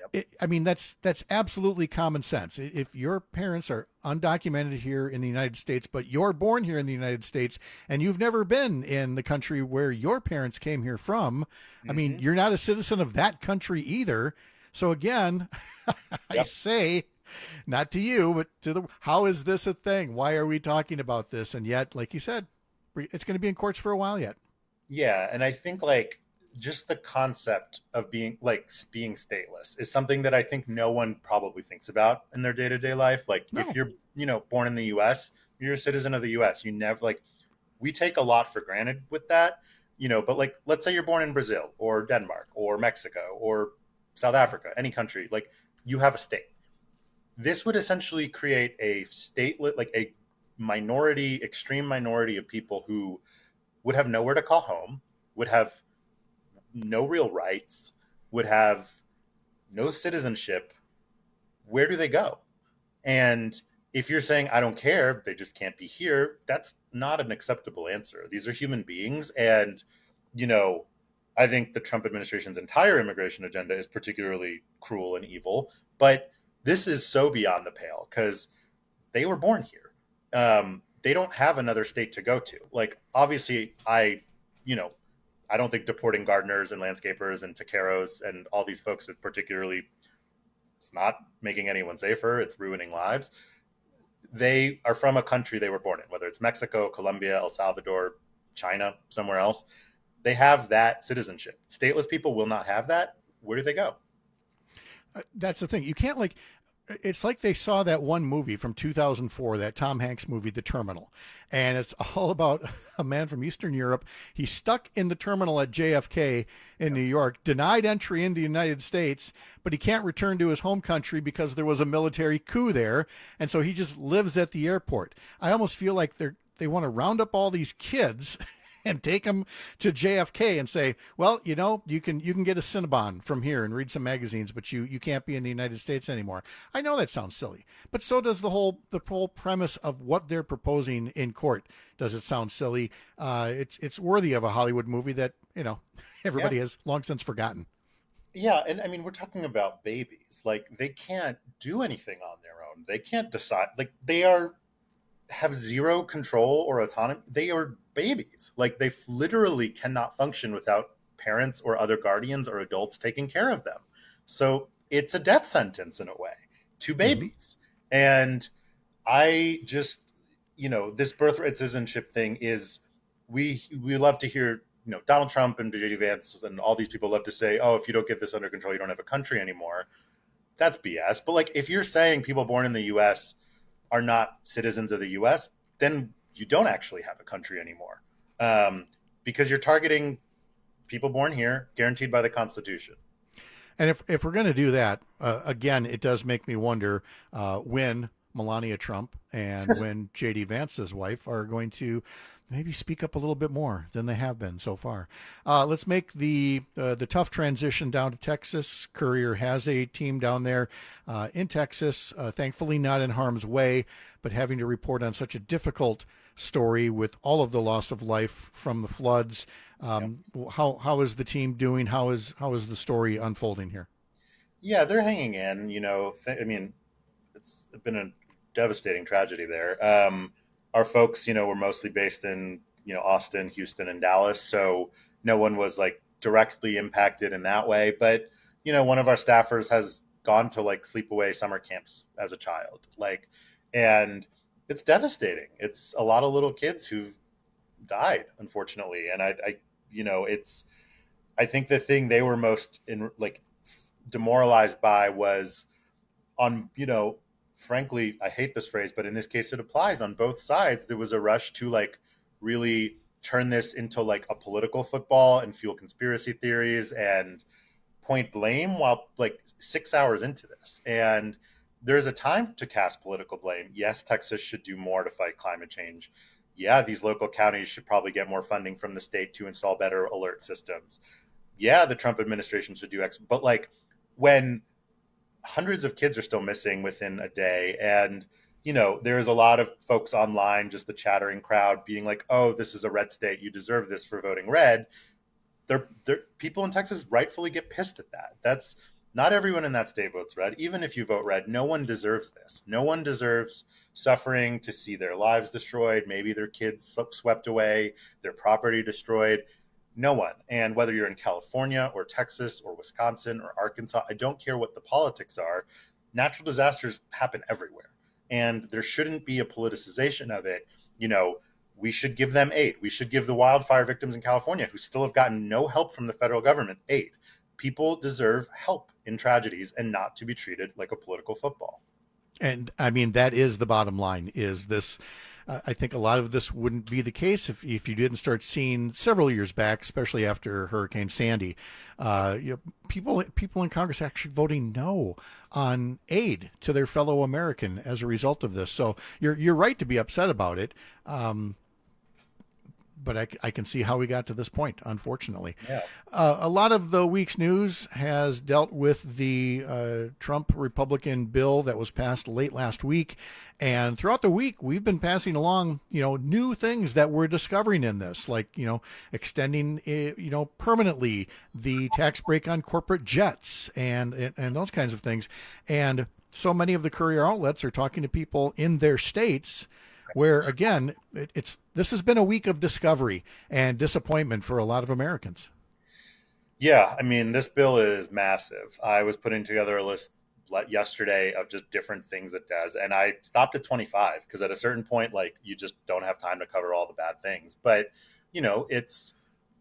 that's absolutely common sense. If your parents are undocumented here in the United States, but you're born here in the United States and you've never been in the country where your parents came here from, you're not a citizen of that country either. So again, I say, not to you, but how is this a thing? Why are we talking about this? And yet, like you said, it's going to be in courts for a while yet.
Yeah. And I think just the concept of being stateless is something that I think no one probably thinks about in their day-to-day life. If you're, born in the US, you're a citizen of the US. You never we take a lot for granted with that, but let's say you're born in Brazil or Denmark or Mexico or South Africa, any country, you have a state. this would essentially create a stateless, like a minority, extreme minority of people who would have nowhere to call home, would have no real rights, would have no citizenship. Where do they go? And if you're saying, I don't care, they just can't be here, that's not an acceptable answer. These are human beings. And, you know, I think the Trump administration's entire immigration agenda is particularly cruel and evil. But this is so beyond the pale because they were born here. They don't have another state to go to. Like, obviously, I don't think deporting gardeners and landscapers and taqueros and all these folks is particularly, it's not making anyone safer. It's ruining lives. They are from a country they were born in, whether it's Mexico, Colombia, El Salvador, China, somewhere else. They have that citizenship. Stateless people will not have that. Where do they go?
That's the thing. You can't it's like they saw that one movie from 2004, that Tom Hanks movie, The Terminal. And it's all about a man from Eastern Europe. He's stuck in the terminal at JFK in New York, denied entry in the United States, but he can't return to his home country because there was a military coup there. And so he just lives at the airport. I almost feel like they want to round up all these kids and take them to JFK and say, well, you know, you can get a Cinnabon from here and read some magazines, but you can't be in the United States anymore. I know that sounds silly, but so does the whole premise of what they're proposing in court. Does it sound silly? It's worthy of a Hollywood movie that, you know, everybody has long since forgotten.
Yeah, and I mean, we're talking about babies. Like, they can't do anything on their own. They can't decide. Like, they have zero control or autonomy. They are babies. Like, they literally cannot function without parents or other guardians or adults taking care of them. So it's a death sentence in a way to babies. Mm-hmm. And I just, you know, this birthright citizenship thing is, we love to hear, you know, Donald Trump and J.D. Vance and all these people love to say, oh, if you don't get this under control, you don't have a country anymore. That's BS. But like, if you're saying people born in the U.S. are not citizens of the U.S., then you don't actually have a country anymore, because you're targeting people born here, guaranteed by the Constitution.
And if we're going to do that, again, it does make me wonder when Melania Trump and when J.D. Vance's wife are going to maybe speak up a little bit more than they have been so far. Let's make the tough transition down to Texas. Courier has a team down there in Texas, thankfully not in harm's way, but having to report on such a difficult story with all of the loss of life from the floods. How is the team doing? How is the story unfolding here?
Yeah, they're hanging in. You know, I mean, it's been a devastating tragedy there. Our folks, you know, were mostly based in, you know, Austin, Houston, and Dallas. So no one was like directly impacted in that way. But, you know, one of our staffers has gone to like sleepaway summer camps as a child. Like, and it's devastating. It's a lot of little kids who've died, unfortunately. And I you know, I think the thing they were most demoralized by was on, you know, frankly, I hate this phrase, but in this case, it applies on both sides. There was a rush to like really turn this into like a political football and fuel conspiracy theories and point blame while like 6 hours into this. And there's a time to cast political blame. Yes, Texas should do more to fight climate change. Yeah, these local counties should probably get more funding from the state to install better alert systems. Yeah, the Trump administration should do X. But like, when hundreds of kids are still missing within a day, and you know, there's a lot of folks online, just the chattering crowd being like, oh, this is a red state, you deserve this for voting red. People in Texas rightfully get pissed at that. That's not everyone in that state votes red. Even if you vote red, no one deserves this. No one deserves suffering to see their lives destroyed, maybe their kids swept away, their property destroyed. No one. And whether you're in California or Texas or Wisconsin or Arkansas, I don't care what the politics are, natural disasters happen everywhere. And there shouldn't be a politicization of it. You know, we should give them aid. We should give the wildfire victims in California, who still have gotten no help from the federal government, aid. People deserve help in tragedies and not to be treated like a political football.
And I mean, that is the bottom line, is this I think a lot of this wouldn't be the case if you didn't start seeing several years back, especially after Hurricane Sandy, people in Congress actually voting no on aid to their fellow American as a result of this. So you're right to be upset about it. But I can see how we got to this point, unfortunately.
Yeah.
A lot of the week's news has dealt with the Trump Republican bill that was passed late last week. And throughout the week, we've been passing along, new things that we're discovering in this, like, extending, permanently the tax break on corporate jets and those kinds of things. And so many of the Courier outlets are talking to people in their states where, again, this has been a week of discovery and disappointment for a lot of Americans.
Yeah, I mean, this bill is massive. I was putting together a list yesterday of just different things it does, and I stopped at 25 because at a certain point, you just don't have time to cover all the bad things. But, it's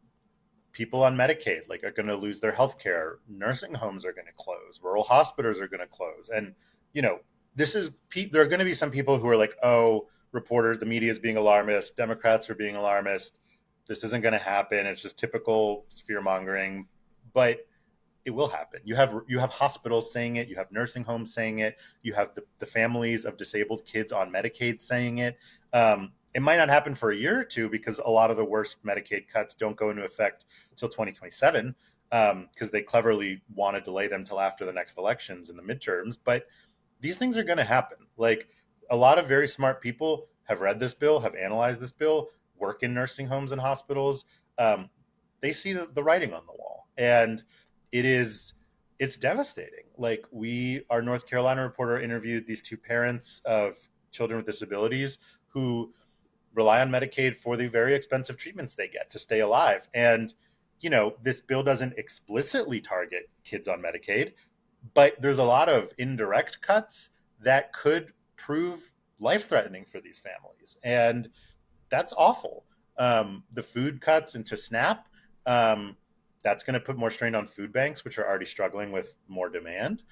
people on Medicaid, are going to lose their health care. Nursing homes are going to close. Rural hospitals are going to close. And, there are going to be some people who are like, oh, reporters, the media is being alarmist, Democrats are being alarmist, this isn't going to happen, it's just typical fear mongering. But it will happen. You have hospitals saying it, you have nursing homes saying it, you have the families of disabled kids on Medicaid saying it. It might not happen for a year or two because a lot of the worst Medicaid cuts don't go into effect until 2027 because they cleverly want to delay them till after the next elections and the midterms. But these things are going to happen. A lot of very smart people have read this bill, have analyzed this bill, work in nursing homes and hospitals. They see the writing on the wall, and it's devastating. Our North Carolina reporter interviewed these two parents of children with disabilities who rely on Medicaid for the very expensive treatments they get to stay alive. And, this bill doesn't explicitly target kids on Medicaid, but there's a lot of indirect cuts that could prove life-threatening for these families. And that's awful. The food cuts into SNAP, that's going to put more strain on food banks, which are already struggling with more demand.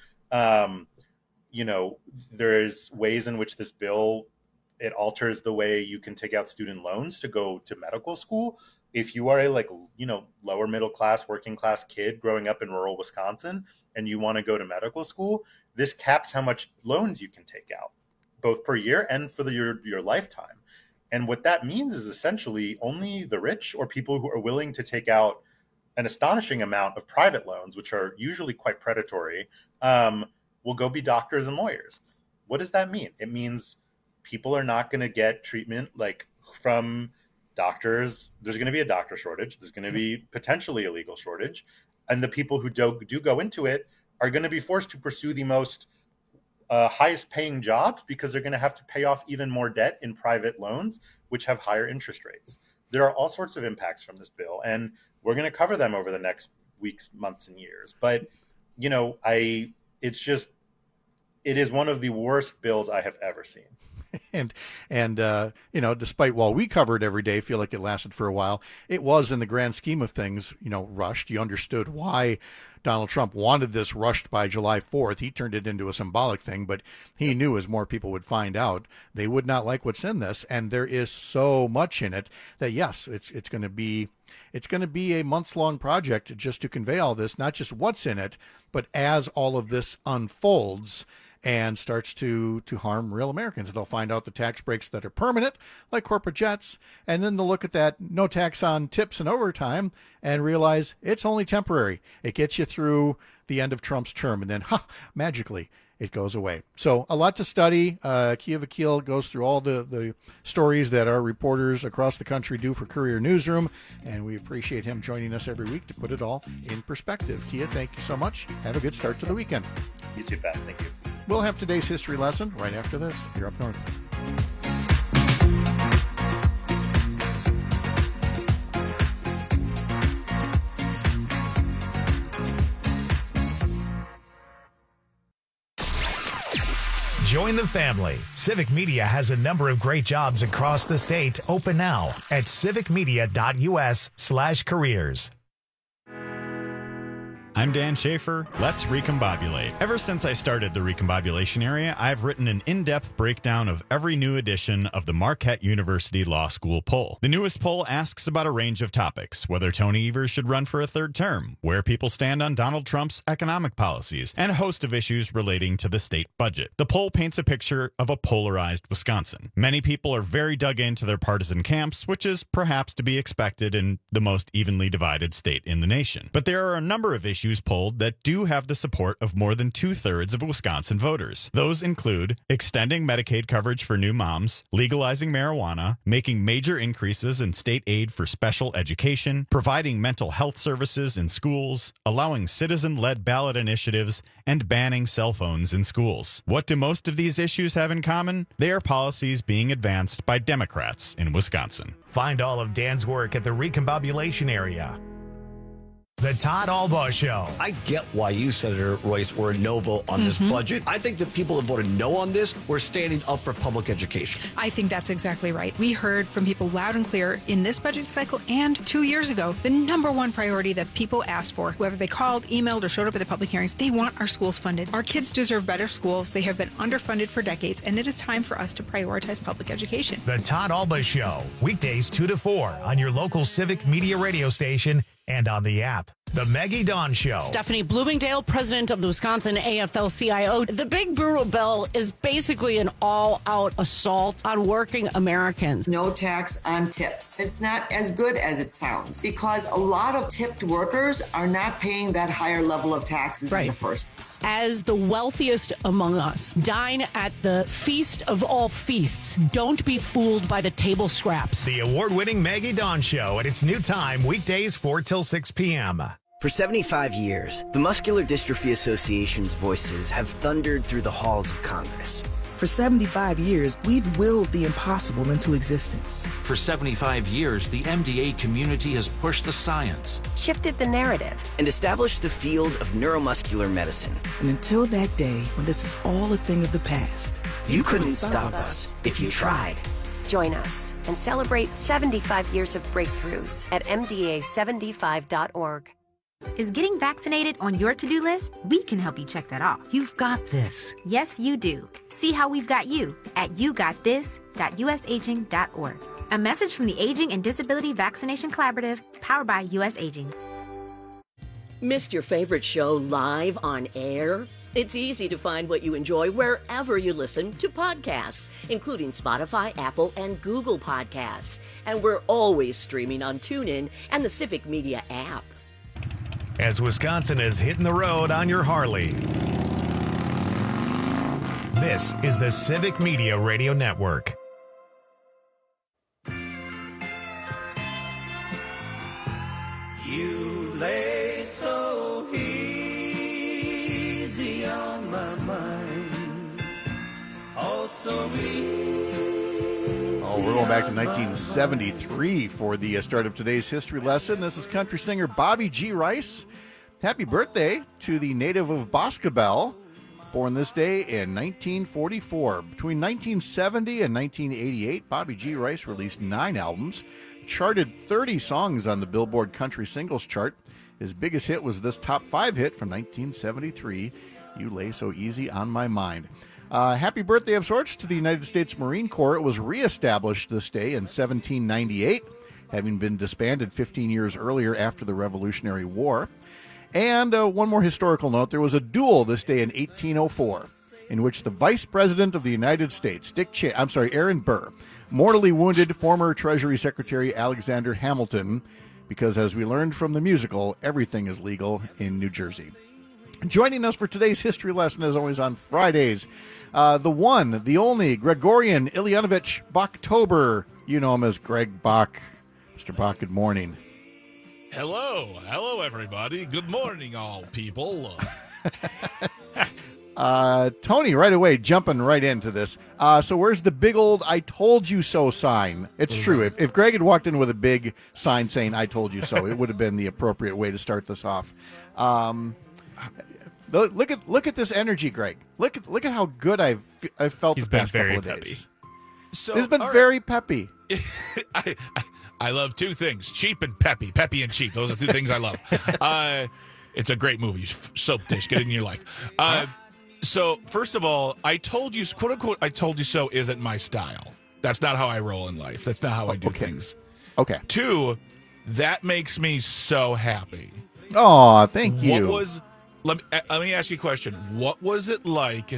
There's ways in which this bill, it alters the way you can take out student loans to go to medical school. If you are a lower middle class, working class kid growing up in rural Wisconsin and you want to go to medical school, this caps how much loans you can take out, both per year and for your lifetime. And what that means is essentially only the rich or people who are willing to take out an astonishing amount of private loans, which are usually quite predatory, will go be doctors and lawyers. What does that mean? It means people are not going to get treatment from doctors. There's going to be a doctor shortage. There's going to be potentially a legal shortage. And the people who do go into it are going to be forced to pursue the most highest paying jobs because they're going to have to pay off even more debt in private loans, which have higher interest rates. There are all sorts of impacts from this bill, and we're going to cover them over the next weeks, months, and years. But, it is one of the worst bills I have ever seen.
And despite while we covered every day, feel like it lasted for a while, it was in the grand scheme of things, rushed. You understood why Donald Trump wanted this rushed by July 4th. He turned it into a symbolic thing, but he knew as more people would find out, they would not like what's in this. And there is so much in it that, yes, it's going to be a months-long project just to convey all this, not just what's in it, but as all of this unfolds and starts to harm real Americans. They'll find out the tax breaks that are permanent, like corporate jets, and then they'll look at that no tax on tips and overtime and realize it's only temporary. It gets you through the end of Trump's term, and then, magically, it goes away. So a lot to study. Kia Vakil goes through all the stories that our reporters across the country do for Courier Newsroom, and we appreciate him joining us every week to put it all in perspective. Kia, thank you so much. Have a good start to the weekend.
You too, Pat. Thank you.
We'll have today's history lesson right after this. You're up north.
Join the family. Civic Media has a number of great jobs across the state open now at civicmedia.us/careers.
I'm Dan Schaefer. Let's recombobulate. Ever since I started the recombobulation area, I've written an in-depth breakdown of every new edition of the Marquette University Law School poll. The newest poll asks about a range of topics: whether Tony Evers should run for a third term, where people stand on Donald Trump's economic policies, and a host of issues relating to the state budget. The poll paints a picture of a polarized Wisconsin. Many people are very dug into their partisan camps, which is perhaps to be expected in the most evenly divided state in the nation. But there are a number of issues polled that do have the support of more than 2/3 of Wisconsin voters. Those include extending Medicaid coverage for new moms, legalizing marijuana, making major increases in state aid for special education, providing mental health services in schools, allowing citizen-led ballot initiatives, and banning cell phones in schools. What do most of these issues have in common? They are policies being advanced by Democrats in Wisconsin.
Find all of Dan's work at the recombobulation area. The Todd Albaugh Show.
I get why you, Senator Royce, were a no vote on this budget. I think that people that voted no on this were standing up for public education.
I think that's exactly right. We heard from people loud and clear in this budget cycle and 2 years ago, the number one priority that people asked for, whether they called, emailed, or showed up at the public hearings, they want our schools funded. Our kids deserve better schools. They have been underfunded for decades, and it is time for us to prioritize public education.
The Todd Albaugh Show, weekdays 2 to 4 on your local civic media radio station and on the app. The Maggie Dawn Show.
Stephanie Bloomingdale, president of the Wisconsin AFL-CIO. The Big Brutal Bill is basically an all-out assault on working Americans.
No tax on tips. It's not as good as it sounds because a lot of tipped workers are not paying that higher level of taxes in the first place.
As the wealthiest among us, dine at the feast of all feasts. Don't be fooled by the table scraps.
The award-winning Maggie Dawn Show at its new time, weekdays 4 till 6 p.m.
For 75 years, the Muscular Dystrophy Association's voices have thundered through the halls of Congress.
For 75 years, we've willed the impossible into existence.
For 75 years, the MDA community has pushed the science,
shifted the narrative, and established the field of neuromuscular medicine.
And until that day when this is all a thing of the past,
you couldn't stop us if you tried.
Join us and celebrate 75 years of breakthroughs at MDA75.org.
Is getting vaccinated on your to-do list? We can help you check that off.
You've got this.
Yes, you do. See how we've got you at yougotthis.usaging.org. A message from the Aging and Disability Vaccination Collaborative, powered by US Aging.
Missed your favorite show live on air? It's easy to find what you enjoy wherever you listen to podcasts, including Spotify, Apple, and Google Podcasts. And we're always streaming on TuneIn and the Civic Media app.
As Wisconsin is hitting the road on your Harley. This is the Civic Media Radio Network.
You lay so easy on my mind. Also
we're going back to 1973 for the start of today's history lesson. This is country singer Bobby G. Rice. Happy birthday to the native of Boscobel, born this day in 1944. Between 1970 and 1988, Bobby G. Rice released 9 albums, charted 30 songs on the Billboard Country Singles Chart. His biggest hit was this top 5 hit from 1973, You Lay So Easy on My Mind. Happy birthday of sorts to the United States Marine Corps. It was reestablished this day in 1798, having been disbanded 15 years earlier after the Revolutionary War. And one more historical note, there was a duel this day in 1804 in which the Vice President of the United States, Aaron Burr, mortally wounded former Treasury Secretary Alexander Hamilton because, as we learned from the musical, everything is legal in New Jersey. Joining us for today's history lesson, as always on Fridays, the one, the only, Gregorian Ilyanovich Bachtober. You know him as Greg Bach. Mr. Bach, good morning.
Hello, everybody. Good morning, all people.
Tony, right away, jumping right into this. So where's the big old I told you so sign? It's true. If Greg had walked in with a big sign saying I told you so, it would have been the appropriate way to start this off. Look at this energy, Greg. Look at how good I've felt the past couple of days.
So,
it's been very peppy.
I love two things: cheap and peppy. Peppy and cheap. Those are two things I love. It's a great movie. Soap dish. Get it in your life. So, first of all, I told you, quote unquote, I told you so isn't my style. That's not how I roll in life. That's not how I do things.
Okay.
2, that makes me so happy.
Oh, thank you.
Let me ask you a question. What was it like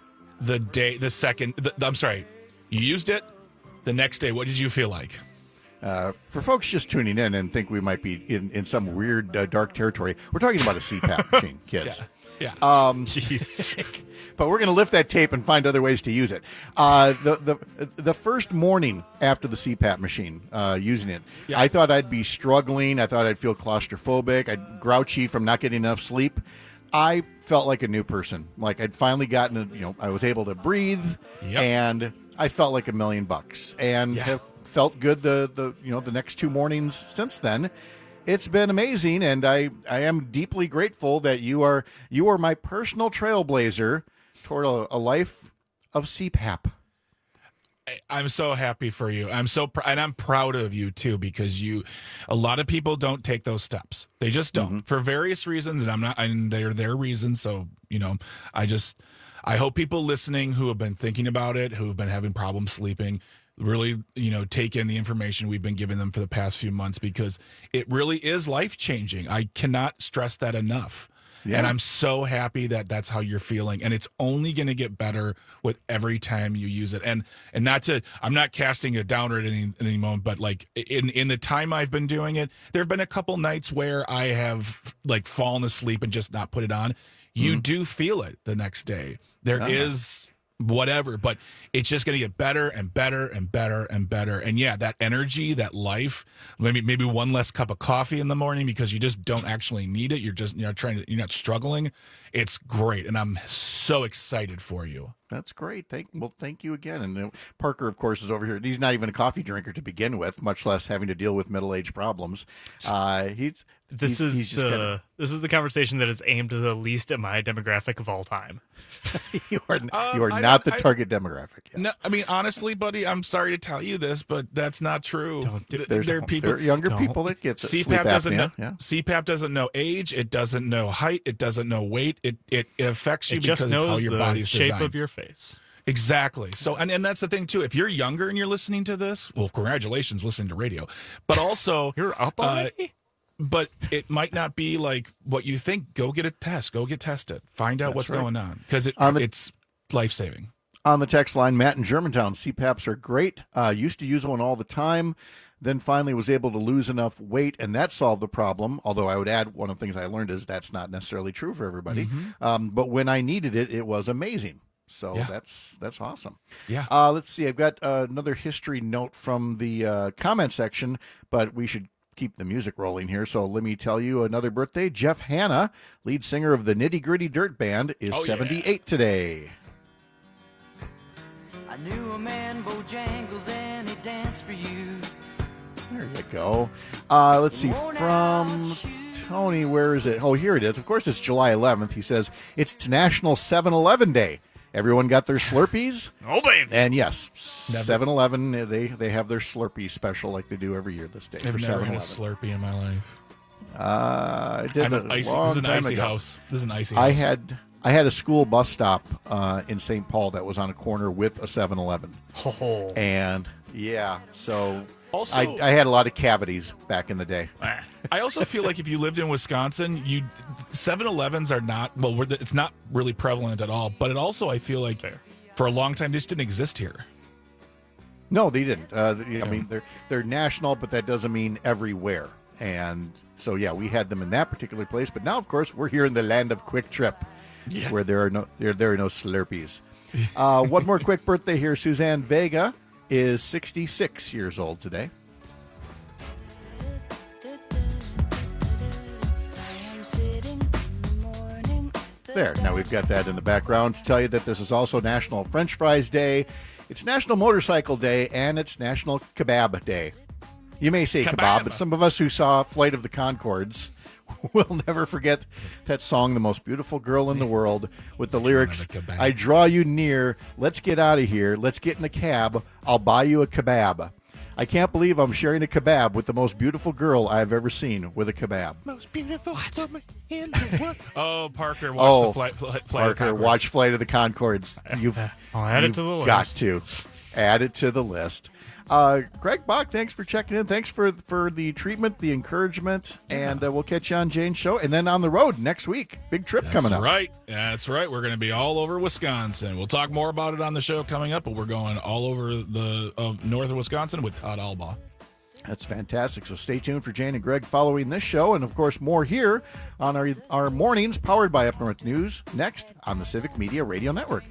you used it, the next day, what did you feel like?
For folks just tuning in and think we might be in some weird dark territory, we're talking about a CPAP machine, kids.
Yeah.
Jeez. But we're going to lift that tape and find other ways to use it. The first morning after the CPAP machine, using it, I thought I'd be struggling. I thought I'd feel claustrophobic. I'd grouchy from not getting enough sleep. I felt like a new person. Like I'd finally gotten, I was able to breathe, and I felt like $1 million, and have felt good the next 2 mornings since then. It's been amazing, and I am deeply grateful that you are my personal trailblazer toward a life of CPAP.
I'm so happy for you. And I'm proud of you too, because a lot of people don't take those steps. They just don't for various reasons, and they're their reasons. So, I hope people listening who have been thinking about it, who have been having problems sleeping, really, take in the information we've been giving them for the past few months, because it really is life-changing. I cannot stress that enough. Yeah. And I'm so happy that that's how you're feeling. And it's only going to get better with every time you use it. And I'm not casting a downer at any moment, but like in the time I've been doing it, there have been a couple nights where I have like fallen asleep and just not put it on. You do feel it the next day. There is whatever, but it's just going to get better and better and better and better. And yeah, that energy, that life, maybe one less cup of coffee in the morning because you just don't actually need it. You're just, you're not struggling. It's great. And I'm so excited for you.
That's great. Thank you again. And Parker, of course, is over here. He's not even a coffee drinker to begin with, much less having to deal with middle-age problems.
This is the conversation that is aimed the least at my demographic of all time.
you are not the target demographic. Yes.
No, I mean, honestly, buddy, I'm sorry to tell you this, but that's not true.
There are younger people that get
CPAP doesn't know.
Yeah.
CPAP doesn't know age. It doesn't know height. It doesn't know weight. It affects you because it's how your body's
shape
designed.
Of your face.
Exactly. So, and that's the thing too. If you're younger and you're listening to this, well, congratulations, listening to radio. But also,
you're up already.
But it might not be like what you think. Go get a test. Go get tested. Find out what's going on, because it's life-saving.
On the text line, Matt in Germantown, CPAPs are great. Used to use one all the time. Then finally was able to lose enough weight, and that solved the problem. Although I would add, one of the things I learned is that's not necessarily true for everybody. But when I needed it, it was amazing. So that's awesome.
Yeah.
Let's see. I've got another history note from the comment section, but we should keep the music rolling here. So let me tell you another birthday. Jeff Hanna, lead singer of the Nitty Gritty Dirt Band, is 78 today.
I knew a man, Bojangles, and he danced for you.
There you go. Let's see. From Tony, where is it? Oh, here it is. Of course, it's July 11th. He says it's National 7-Eleven Day. Everyone got their Slurpees?
Oh, baby.
And yes, 7-Eleven, they have their Slurpee special like they do every year this day.
I've
for
never
7-Eleven.
had a Slurpee in my life.
I did
This is an icy house. This is an icy
I
house.
had a school bus stop in St. Paul that was on a corner with a 7-Eleven.
Oh.
And yeah, so
Also,
I had a lot of cavities back in the day.
I also feel like if you lived in Wisconsin, 7-Elevens are not, it's not really prevalent at all. But it also, I feel like for a long time, this didn't exist here.
No, they didn't. I mean, they're national, but that doesn't mean everywhere. And so, yeah, we had them in that particular place. But now, of course, we're here in the land of Quick Trip, where there are no Slurpees. One more quick birthday here. Suzanne Vega is 66 years old today. There. Now we've got that in the background to tell you that this is also National French Fries Day. It's National Motorcycle Day, and it's National Kebab Day. You may say kebab, but some of us who saw Flight of the Conchords will never forget that song, The Most Beautiful Girl in the World, with the lyrics, I draw you near, let's get out of here, let's get in a cab, I'll buy you a kebab.
I can't believe I'm sharing a kebab with the most beautiful girl I've ever seen with a kebab.
Most beautiful woman in the world. Oh, Parker, watch the flight
Parker, watch Flight of the Conchords.
I'll add it to the list.
Got to add it to the list. Greg Bach, thanks for checking in. Thanks for the treatment, the encouragement, and we'll catch you on Jane's show. And then on the road next week. Big trip coming up.
That's right. We're going to be all over Wisconsin. We'll talk more about it on the show coming up, but we're going all over the north of Wisconsin with Todd Albaugh.
That's fantastic. So stay tuned for Jane and Greg following this show, and of course more here on our mornings powered by Up North News next on the Civic Media Radio Network.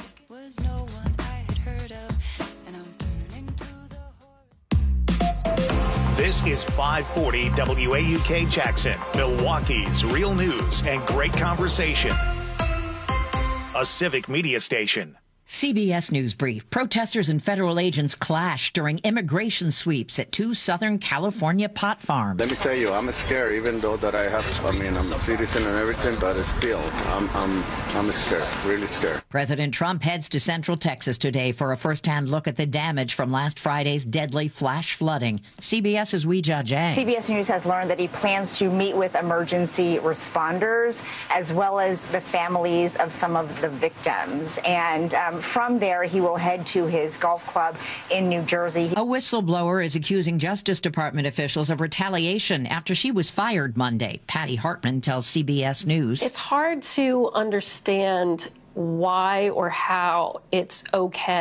This is 540 WAUK Jackson, Milwaukee's real news and great conversation. A Civic Media station.
CBS News Brief. Protesters and federal agents clashed during immigration sweeps at 2 Southern California pot farms.
Let me tell you, I'm scared, even though that I'm a citizen and everything, but still, I'm scared, really scared.
President Trump heads to Central Texas today for a first-hand look at the damage from last Friday's deadly flash flooding. CBS's Weijia Jiang.
CBS News has learned that he plans to meet with emergency responders as well as the families of some of the victims. And from there, he will head to his golf club in New Jersey.
A whistleblower is accusing Justice Department officials of retaliation after she was fired Monday. Patty Hartman tells CBS News.
It's hard to understand why or how it's okay